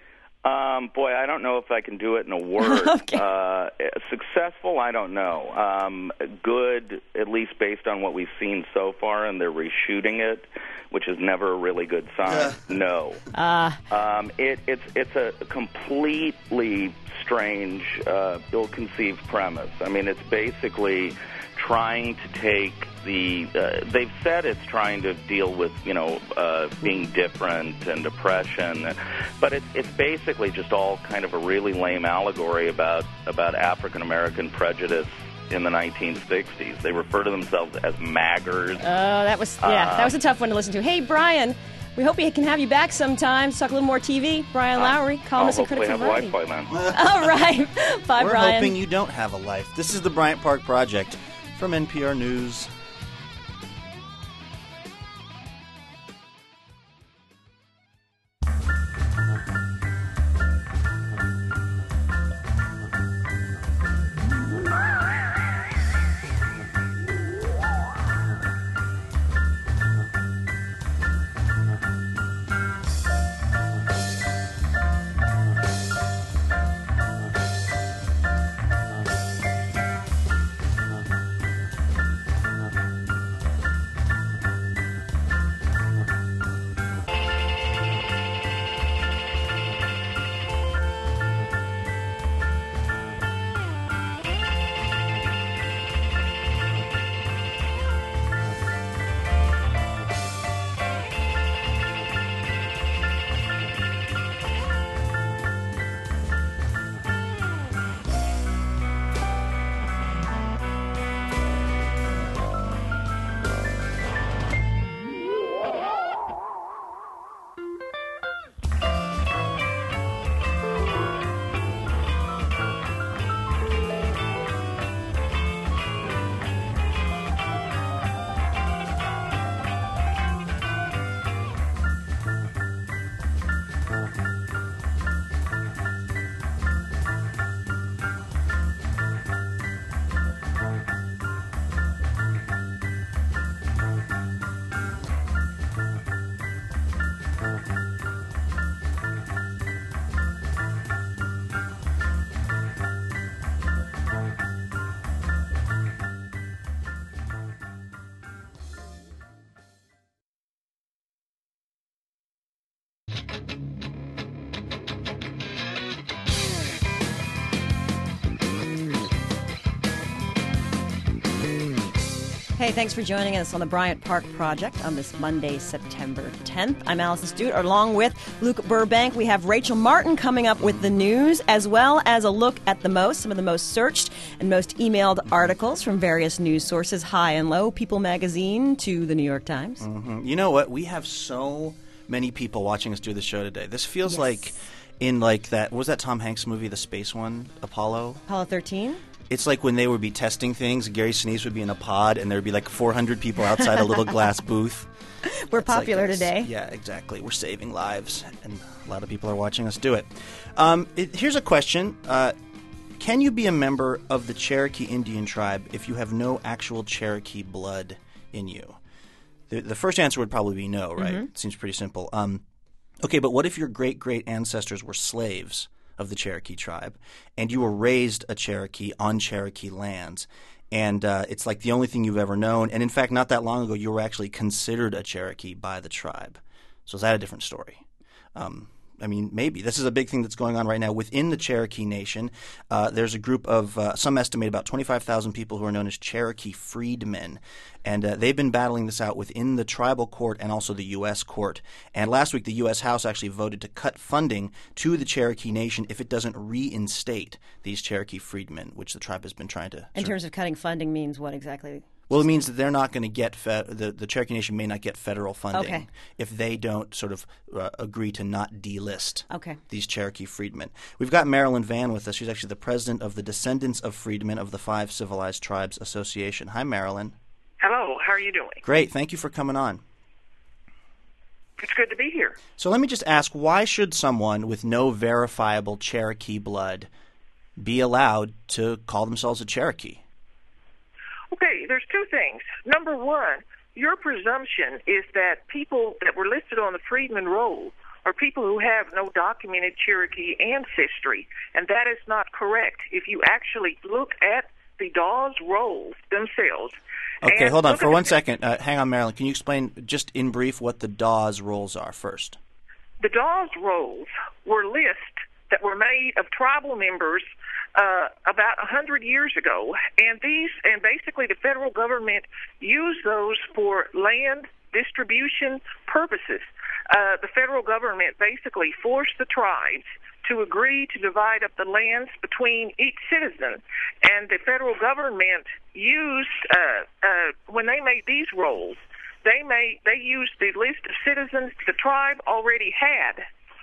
Um, boy, I don't know if I can do it in a word. Okay. Uh, successful, I don't know. Um, good, at least based on what we've seen so far, and they're reshooting it, which is never a really good sign. No. Uh. Um, it, it's it's a completely strange, uh, ill-conceived premise. I mean, it's basically trying to take the, uh, they've said it's trying to deal with, you know, uh, being different and depression, but it's, it's basically just all kind of a really lame allegory about, about African-American prejudice in the nineteen sixties. They refer to themselves as maggers. Oh, that was, yeah, uh, that was a tough one to listen to. Hey, Brian, we hope we can have you back sometime. Talk a little more T V. Brian Lowry, columnist and critic for Variety. I'll hopefully have a life by then. All right. Bye, We're Brian. We're hoping you don't have a life. This is the Bryant Park Project from N P R News. Hey, thanks for joining us on the Bryant Park Project on this Monday, September tenth. I'm Allison Stewart, along with Luke Burbank. We have Rachel Martin coming up with the news, as well as a look at the most, some of the most searched and most emailed articles from various news sources, high and low, People Magazine to the New York Times. Mm-hmm. You know what? We have so many people watching us do the show today. This feels Yes. like in like that, what was that Tom Hanks movie, the space one, Apollo? Apollo thirteen? It's like when they would be testing things, Gary Sinise would be in a pod, and there would be like four hundred people outside a little glass booth. We're It's like popular this. today. Yeah, exactly. We're saving lives, and a lot of people are watching us do it. Um, it here's a question. Uh, can you be a member of the Cherokee Indian tribe if you have no actual Cherokee blood in you? The, the first answer would probably be no, right? Mhm. It seems pretty simple. Um, okay, but what if your great-great ancestors were slaves of the Cherokee tribe, and you were raised a Cherokee on Cherokee lands, and uh, it's like the only thing you've ever known, and in fact, not that long ago, you were actually considered a Cherokee by the tribe. So is that a different story? Um, I mean, maybe. This is a big thing that's going on right now within the Cherokee Nation. Uh, there's a group of, uh, some estimate about twenty-five thousand people who are known as Cherokee freedmen. And uh, they've been battling this out within the tribal court and also the U S court. And last week, the U S House actually voted to cut funding to the Cherokee Nation if it doesn't reinstate these Cherokee freedmen, which the tribe has been trying to. In terms of cutting funding means what exactly? Well, it means that they're not going to get fe- the the Cherokee Nation may not get federal funding Okay. if they don't sort of uh, agree to not delist Okay. these Cherokee freedmen. We've got Marilyn Vann with us. She's actually the president of the Descendants of Freedmen of the Five Civilized Tribes Association. Hi, Marilyn. Hello, how are you doing? Great. Thank you for coming on. It's good to be here. So let me just ask, why should someone with no verifiable Cherokee blood be allowed to call themselves a Cherokee? Okay, there's two things. Number one, your presumption is that people that were listed on the Freedmen roll are people who have no documented Cherokee ancestry, and that is not correct. If you actually look at the Dawes rolls themselves. Okay, and hold on look for at one the- second. Uh, hang on, Marilyn. Can you explain just in brief what the Dawes rolls are first? The Dawes rolls were lists that were made of tribal members uh, about a hundred years ago, and these, and basically the federal government used those for land distribution purposes. Uh, the federal government basically forced the tribes to agree to divide up the lands between each citizen, and the federal government used uh, uh, when they made these rolls, they made they used the list of citizens the tribe already had.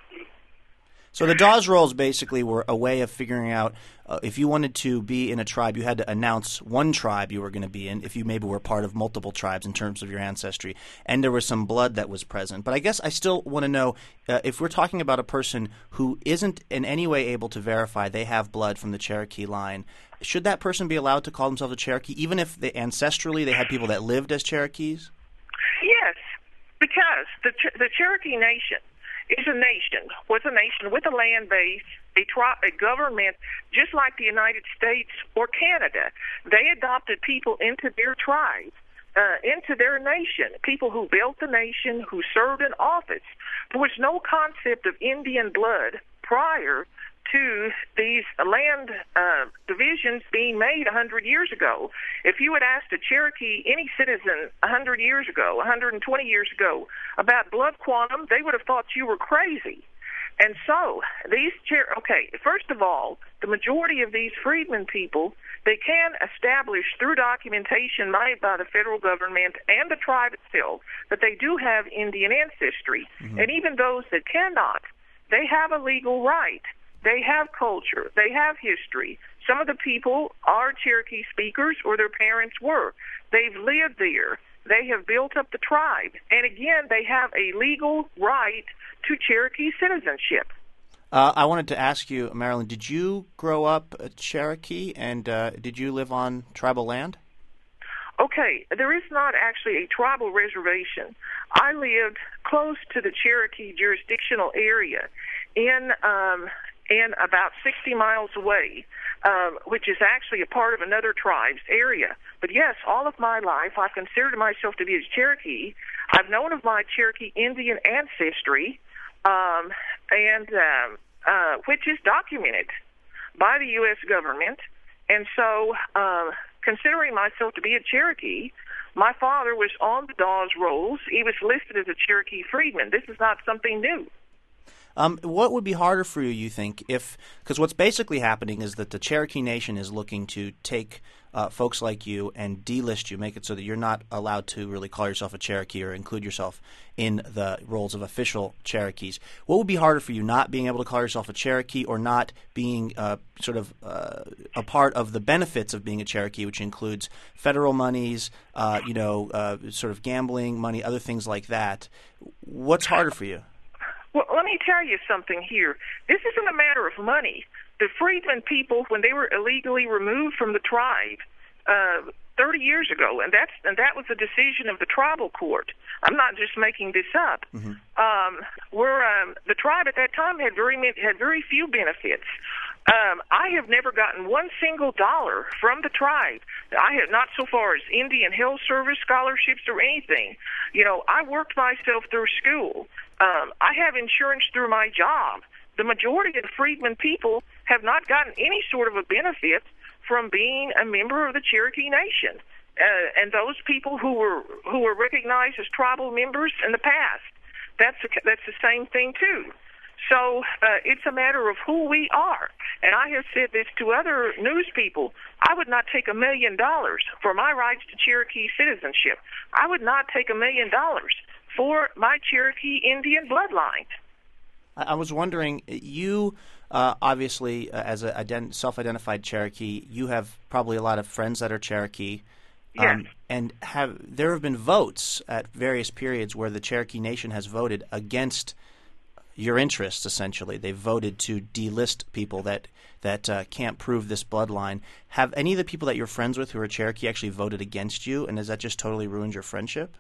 So the Dawes rolls basically were a way of figuring out uh, if you wanted to be in a tribe, you had to announce one tribe you were going to be in if you maybe were part of multiple tribes in terms of your ancestry, and there was some blood that was present. But I guess I still want to know uh, if we're talking about a person who isn't in any way able to verify they have blood from the Cherokee line, should that person be allowed to call themselves a Cherokee, even if they, ancestrally they had people that lived as Cherokees? Yes, because the Ch- the Cherokee Nation is a nation, was a nation with a land base, a, tri- a government, just like the United States or Canada. They adopted people into their tribes, uh, into their nation, people who built the nation, who served in office. There was no concept of Indian blood prior to these land uh, divisions being made a hundred years ago. If you had asked a Cherokee, any citizen a hundred years ago, a hundred and twenty years ago, about blood quantum, they would have thought you were crazy. And so these Cher- okay, first of all, the majority of these freedmen people, they can establish through documentation made by the federal government and the tribe itself that they do have Indian ancestry. Mm-hmm. And even those that cannot, they have a legal right. They have culture. They have history. Some of the people are Cherokee speakers, or their parents were. They've lived there. They have built up the tribe. And again, they have a legal right to Cherokee citizenship. Uh, I wanted to ask you, Marilyn, did you grow up a Cherokee, and uh, did you live on tribal land? Okay, there is not actually a tribal reservation. I lived close to the Cherokee jurisdictional area in um, in about sixty miles away, uh, which is actually a part of another tribe's area. But yes, all of my life, I've considered myself to be a Cherokee. I've known of my Cherokee Indian ancestry, um, and um, uh, which is documented by the U S government. And so, uh, considering myself to be a Cherokee My father was on the Dawes rolls. He was listed as a Cherokee freedman. This is not something new. Um, what would be harder for you, you think, if because what's basically happening is that the Cherokee Nation is looking to take uh, folks like you and delist you, make it so that you're not allowed to really call yourself a Cherokee or include yourself in the roles of official Cherokees. What would be harder for you, not being able to call yourself a Cherokee or not being uh, sort of uh, a part of the benefits of being a Cherokee, which includes federal monies, uh, you know, uh, sort of gambling money, other things like that? What's harder for you? Well, let me tell you something here. This isn't a matter of money. The freedmen people, when they were illegally removed from the tribe uh, thirty years ago, and that's and that was a decision of the tribal court. I'm not just making this up. Mm-hmm. Um, where um, the tribe at that time had very had very few benefits. Um, I have never gotten one single dollar from the tribe. I have not so far as Indian Health Service scholarships or anything. You know, I worked myself through school. Um, I have insurance through my job. The majority of the freedmen people have not gotten any sort of a benefit from being a member of the Cherokee Nation. Uh, and those people who were who were recognized as tribal members in the past, that's a, that's the same thing too. So uh, it's a matter of who we are. And I have said this to other news people. I would not take a million dollars for my rights to Cherokee citizenship. I would not take a million dollars for my Cherokee Indian bloodline. I was wondering, you uh, obviously, uh, as a ident- self-identified Cherokee, you have probably a lot of friends that are Cherokee. Um, yes. And have there have been votes at various periods where the Cherokee Nation has voted against your interests, essentially. They've voted to delist people that, that uh, can't prove this bloodline. Have any of the people that you're friends with who are Cherokee actually voted against you, and has that just totally ruined your friendship?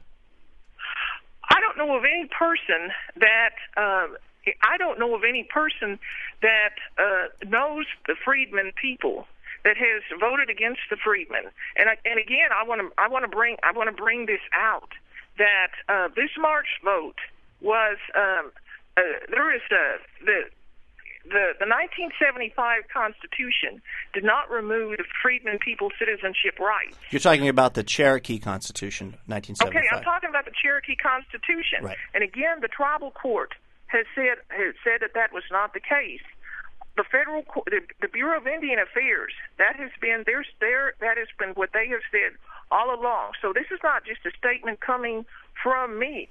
I don't know of any person that uh, I don't know of any person that uh, knows the freedmen people that has voted against the freedmen. And I, and again, I want to I want to bring I want to bring this out that uh, this March vote was um, uh, there is a the. The, the nineteen seventy-five Constitution did not remove the freedmen people's citizenship rights. You're talking about the Cherokee Constitution, nineteen seventy-five. Okay, I'm talking about the Cherokee Constitution. Right. And again, the tribal court has said has said that that was not the case. The federal court, the, the Bureau of Indian Affairs, that has been their, their that has been what they have said all along. So this is not just a statement coming from me.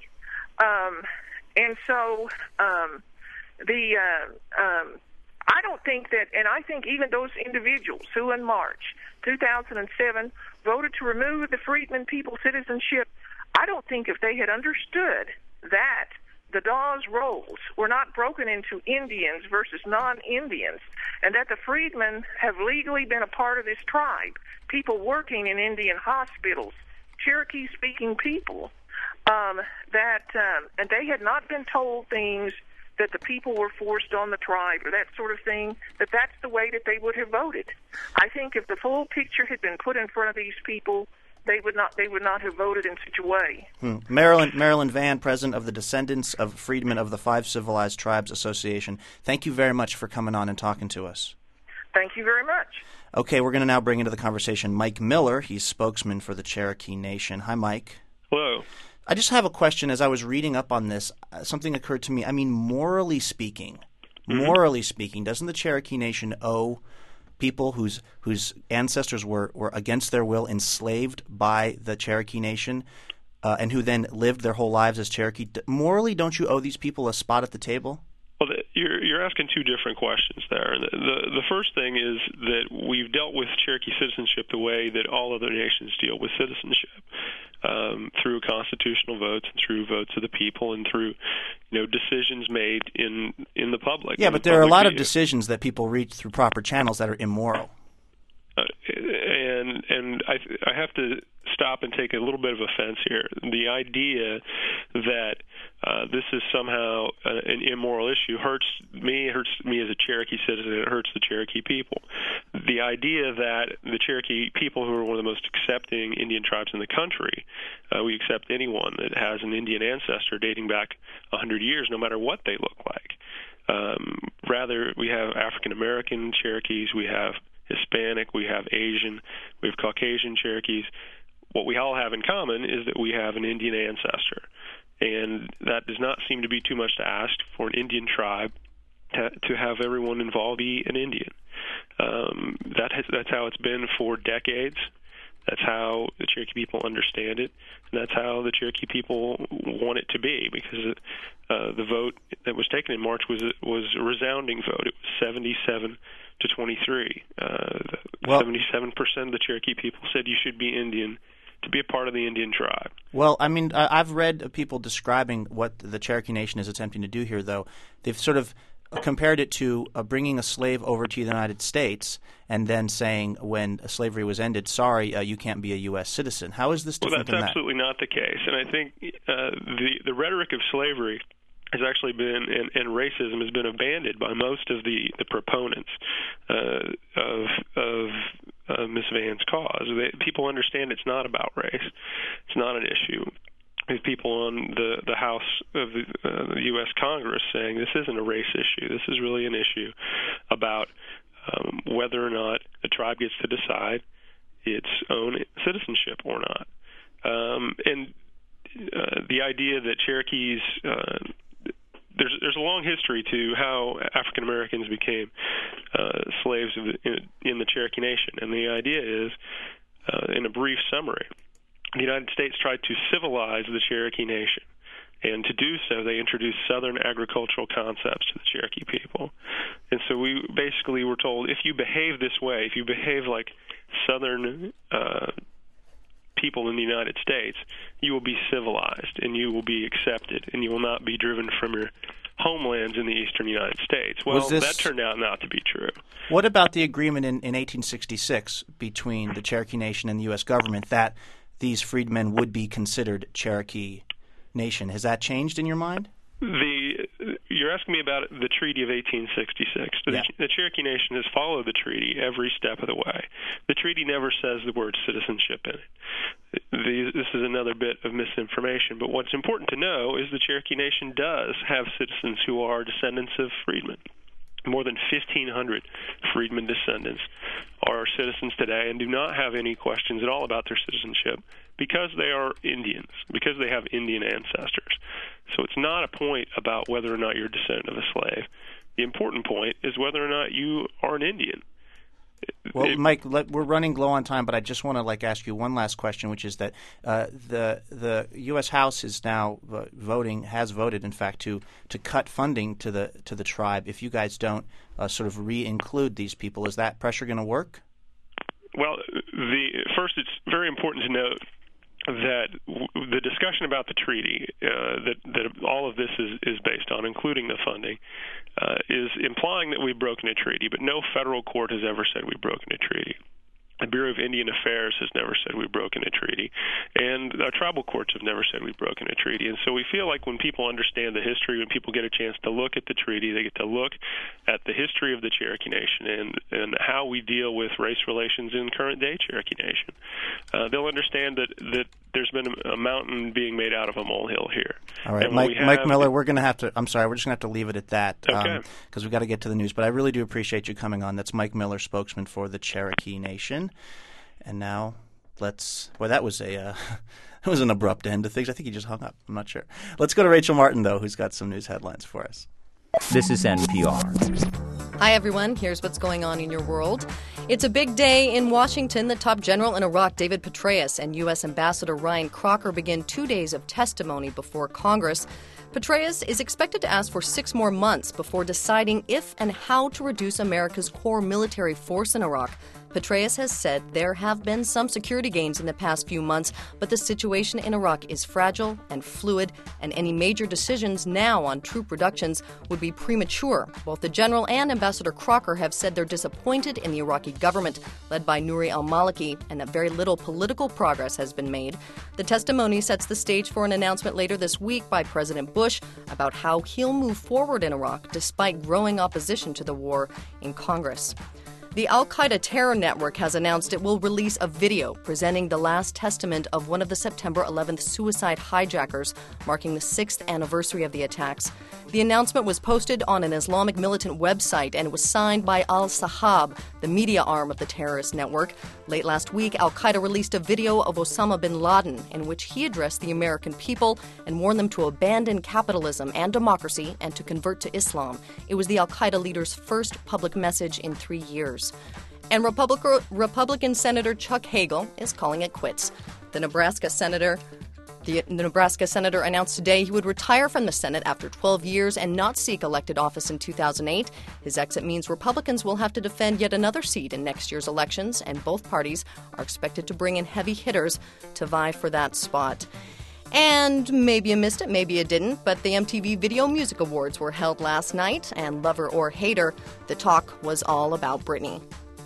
Um, and so. Um, The uh, um, I don't think that, and I think even those individuals who in March two thousand seven voted to remove the freedmen people's citizenship, I don't think if they had understood that the Dawes rolls were not broken into Indians versus non-Indians, and that the freedmen have legally been a part of this tribe, people working in Indian hospitals, Cherokee-speaking people, um, that um, and they had not been told things that the people were forced on the tribe or that sort of thing, that that's the way that they would have voted. I think if the full picture had been put in front of these people, they would not they would not have voted in such a way. Hmm. Marilyn, Marilyn Vann, president of the Descendants of Freedmen of the Five Civilized Tribes Association, thank you very much for coming on and talking to us. Thank you very much. Okay, we're going to now bring into the conversation Mike Miller. He's spokesman for the Cherokee Nation. Hi, Mike. Hello. I just have a question. As I was reading up on this, uh, something occurred to me. I mean, morally speaking, mm-hmm. morally speaking, doesn't the Cherokee Nation owe people whose whose ancestors were, were against their will enslaved by the Cherokee Nation uh, and who then lived their whole lives as Cherokee? Morally, don't you owe these people a spot at the table? Well, you're you're asking two different questions there. The, the the first thing is that we've dealt with Cherokee citizenship the way that all other nations deal with citizenship, um, through constitutional votes and through votes of the people and through, you know, decisions made in in the public. Yeah, but there are a lot of decisions that people reach through proper channels that are immoral. Uh, and and I I have to stop and take a little bit of offense here. The idea that uh, this is somehow uh, an immoral issue hurts me, it hurts me as a Cherokee citizen, it hurts the Cherokee people. The idea that the Cherokee people, who are one of the most accepting Indian tribes in the country, uh, we accept anyone that has an Indian ancestor dating back one hundred years, no matter what they look like. Um, rather, we have African American Cherokees, we have Hispanic, we have Asian, we have Caucasian Cherokees. what we all have in common is that we have an Indian ancestor. And that does not seem to be too much to ask for an Indian tribe to, to have everyone involved be an Indian. Um, that has, that's how it's been for decades. That's how the Cherokee people understand it, and that's how the Cherokee people want it to be. Because uh, the vote that was taken in March was was a resounding vote. It was seventy-seven to twenty-three. Uh, well, seventy-seven percent of the Cherokee people said you should be Indian to be a part of the Indian tribe. Well, I mean, I've read people describing what the Cherokee Nation is attempting to do here, though. They've sort of compared it to uh, bringing a slave over to the United States and then saying when slavery was ended, sorry, uh, you can't be a U S citizen. How is this different well, that's than absolutely that? not the case. And I think uh, the, the rhetoric of slavery has actually been, and, and racism has been abandoned by most of the, the proponents uh, of, of uh, Miz Vann's cause. They, people understand it's not about race. It's not an issue. There's people on the, the House of the, uh, the U S Congress saying this isn't a race issue. This is really an issue about um, whether or not the tribe gets to decide its own citizenship or not. Um, and uh, the idea that Cherokees uh, there's there's a long history to how African Americans became uh, slaves of the, in, in the Cherokee Nation, and the idea is, uh, in a brief summary, the United States tried to civilize the Cherokee Nation, and to do so, they introduced Southern agricultural concepts to the Cherokee people. And so we basically were told, if you behave this way, if you behave like Southern uh, people in the United States, you will be civilized, and you will be accepted, and you will not be driven from your homelands in the eastern United States. Well, this, that turned out not to be true. What about the agreement in, in eighteen sixty-six between the Cherokee Nation and the U S government that these freedmen would be considered Cherokee Nation? Has that changed in your mind? The you're asking me about the Treaty of eighteen sixty-six. The, yeah. the Cherokee Nation has followed the treaty every step of the way. The treaty never says the word citizenship in it. The, this is another bit of misinformation. But what's important to know is the Cherokee Nation does have citizens who are descendants of freedmen. More than fifteen hundred freedmen descendants are citizens today and do not have any questions at all about their citizenship because they are Indians, because they have Indian ancestors. So it's not a point about whether or not you're a descendant of a slave. The important point is whether or not you are an Indian. Well, it, Mike, let, we're running low on time, but I just want to like ask you one last question, which is that uh, the the U S House is now uh, voting, has voted, in fact, to to cut funding to the to the tribe if you guys don't uh, sort of re-include these people. Is that pressure going to work? Well, the first, it's very important to note that w- the discussion about the treaty uh, that that all of this is, is based on, including the funding, uh, is implying that we've broken a treaty, but no federal court has ever said we've broken a treaty. The Bureau of Indian Affairs has never said we've broken a treaty, and our tribal courts have never said we've broken a treaty. And so we feel like when people understand the history, when people get a chance to look at the treaty, they get to look at the history of the Cherokee Nation and, and how we deal with race relations in current-day Cherokee Nation. Uh, they'll understand that, that there's been a, a mountain being made out of a molehill here. All right, Mike, have, Mike Miller, we're going to have to – I'm sorry, we're just going to have to leave it at that because okay. um, we've got to get to the news. But I really do appreciate you coming on. That's Mike Miller, spokesman for the Cherokee Nation. And now let's – well, that was a uh, that was an abrupt end to things. I think he just hung up. I'm not sure. Let's go to Rachel Martin, though, who's got some news headlines for us. This is N P R. Hi, everyone. Here's what's going on in your world. It's a big day in Washington. The top general in Iraq, David Petraeus, and U S Ambassador Ryan Crocker begin two days of testimony before Congress. Petraeus is expected to ask for six more months before deciding if and how to reduce America's core military force in Iraq. Petraeus has said there have been some security gains in the past few months, but the situation in Iraq is fragile and fluid, and any major decisions now on troop reductions would be premature. Both the general and Ambassador Crocker have said they're disappointed in the Iraqi government, led by Nouri al-Maliki, and that very little political progress has been made. The testimony sets the stage for an announcement later this week by President Bush about how he'll move forward in Iraq despite growing opposition to the war in Congress. The Al-Qaeda terror network has announced it will release a video presenting the last testament of one of the September eleventh suicide hijackers, marking the sixth anniversary of the attacks. The announcement was posted on an Islamic militant website, and it was signed by Al-Sahab, the media arm of the terrorist network. Late last week, Al-Qaeda released a video of Osama bin Laden in which he addressed the American people and warned them to abandon capitalism and democracy and to convert to Islam. It was the Al-Qaeda leader's first public message in three years. And Republic- Republican Senator Chuck Hagel is calling it quits. The Nebraska senator The, the Nebraska senator announced today he would retire from the Senate after twelve years and not seek elected office in two thousand eight. His exit means Republicans will have to defend yet another seat in next year's elections, and both parties are expected to bring in heavy hitters to vie for that spot. And maybe you missed it, maybe you didn't, but the M T V Video Music Awards were held last night, and lover or hater, the talk was all about Britney.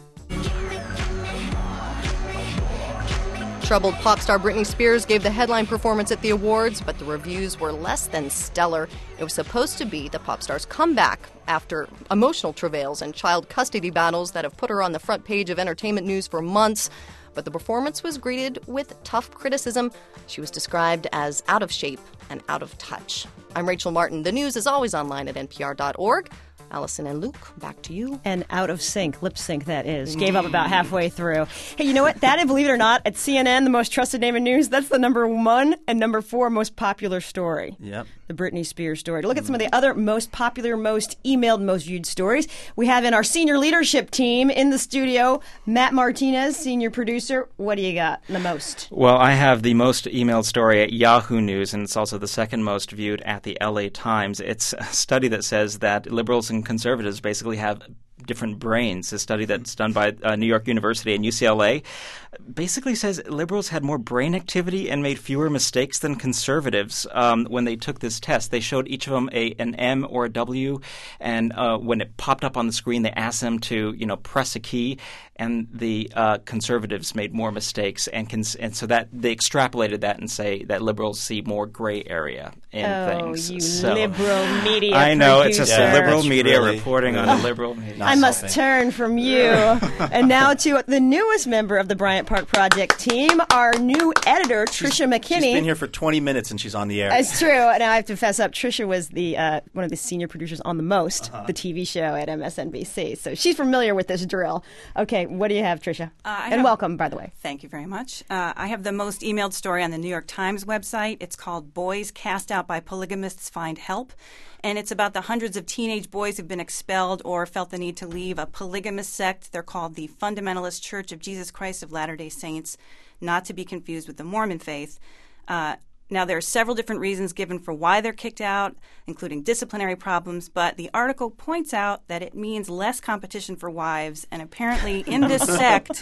Troubled pop star Britney Spears gave the headline performance at the awards, but the reviews were less than stellar. It was supposed to be the pop star's comeback after emotional travails and child custody battles that have put her on the front page of entertainment news for months. But the performance was greeted with tough criticism. She was described as out of shape and out of touch. I'm Rachel Martin. The news is always online at N P R dot org. Allison and Luke, back to you. And out of sync, lip sync that is. Gave up about halfway through. Hey, you know what? That, believe it or not, at C N N, the most trusted name in news, that's the number one and number four most popular story. Yep. The Britney Spears story. To look at some of the other most popular, most emailed, most viewed stories, we have in our senior leadership team in the studio, Matt Martinez, senior producer. What do you got the most? Well, I have the most emailed story at Yahoo News, and it's also the second most viewed at the L A Times. It's a study that says that liberals and conservatives basically have different brains. A study that's done by uh, New York University and U C L A basically says liberals had more brain activity and made fewer mistakes than conservatives um, when they took this test. They showed each of them a an M or a W, and uh, when it popped up on the screen, they asked them to you know press a key, and the uh, conservatives made more mistakes, and cons- and so that they extrapolated that and say that liberals see more gray area in oh, things. you so, liberal media I know producer. it's just yeah, liberal that's media really, reporting on a liberal media. I must turn from you. And now to the newest member of the Bryant Park Project team, our new editor, Tricia McKinney. She's been here for twenty minutes and she's on the air. It's true. And I have to fess up, Tricia was the uh, one of the senior producers on The Most, Uh-huh. the T V show at M S N B C. So she's familiar with this drill. Okay, what do you have, Tricia? Uh, I and have, welcome, by the way. Thank you very much. Uh, I have the most emailed story on the New York Times website. It's called Boys Cast Out by Polygamists Find Help. And it's about the hundreds of teenage boys who've been expelled or felt the need to leave a polygamous sect. They're called the Fundamentalist Church of Jesus Christ of Latter-day Saints, not to be confused with the Mormon faith. Uh, now, there are several different reasons given for why they're kicked out, including disciplinary problems, but the article points out that it means less competition for wives, and apparently in this sect,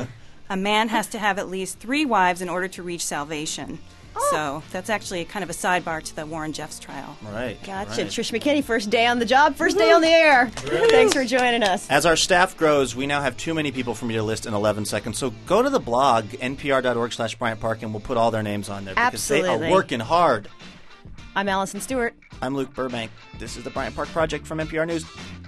a man has to have at least three wives in order to reach salvation. Oh. So that's actually kind of a sidebar to the Warren Jeffs trial. Right. Gotcha. Right. Trish McKinney, first day on the job, first day on the air. Thanks for joining us. As our staff grows, we now have too many people for me to list in eleven seconds. So go to the blog, N P R dot org slash Bryant Park, and we'll put all their names on there because Absolutely. they are working hard. I'm Allison Stewart. I'm Luke Burbank. This is the Bryant Park Project from N P R News.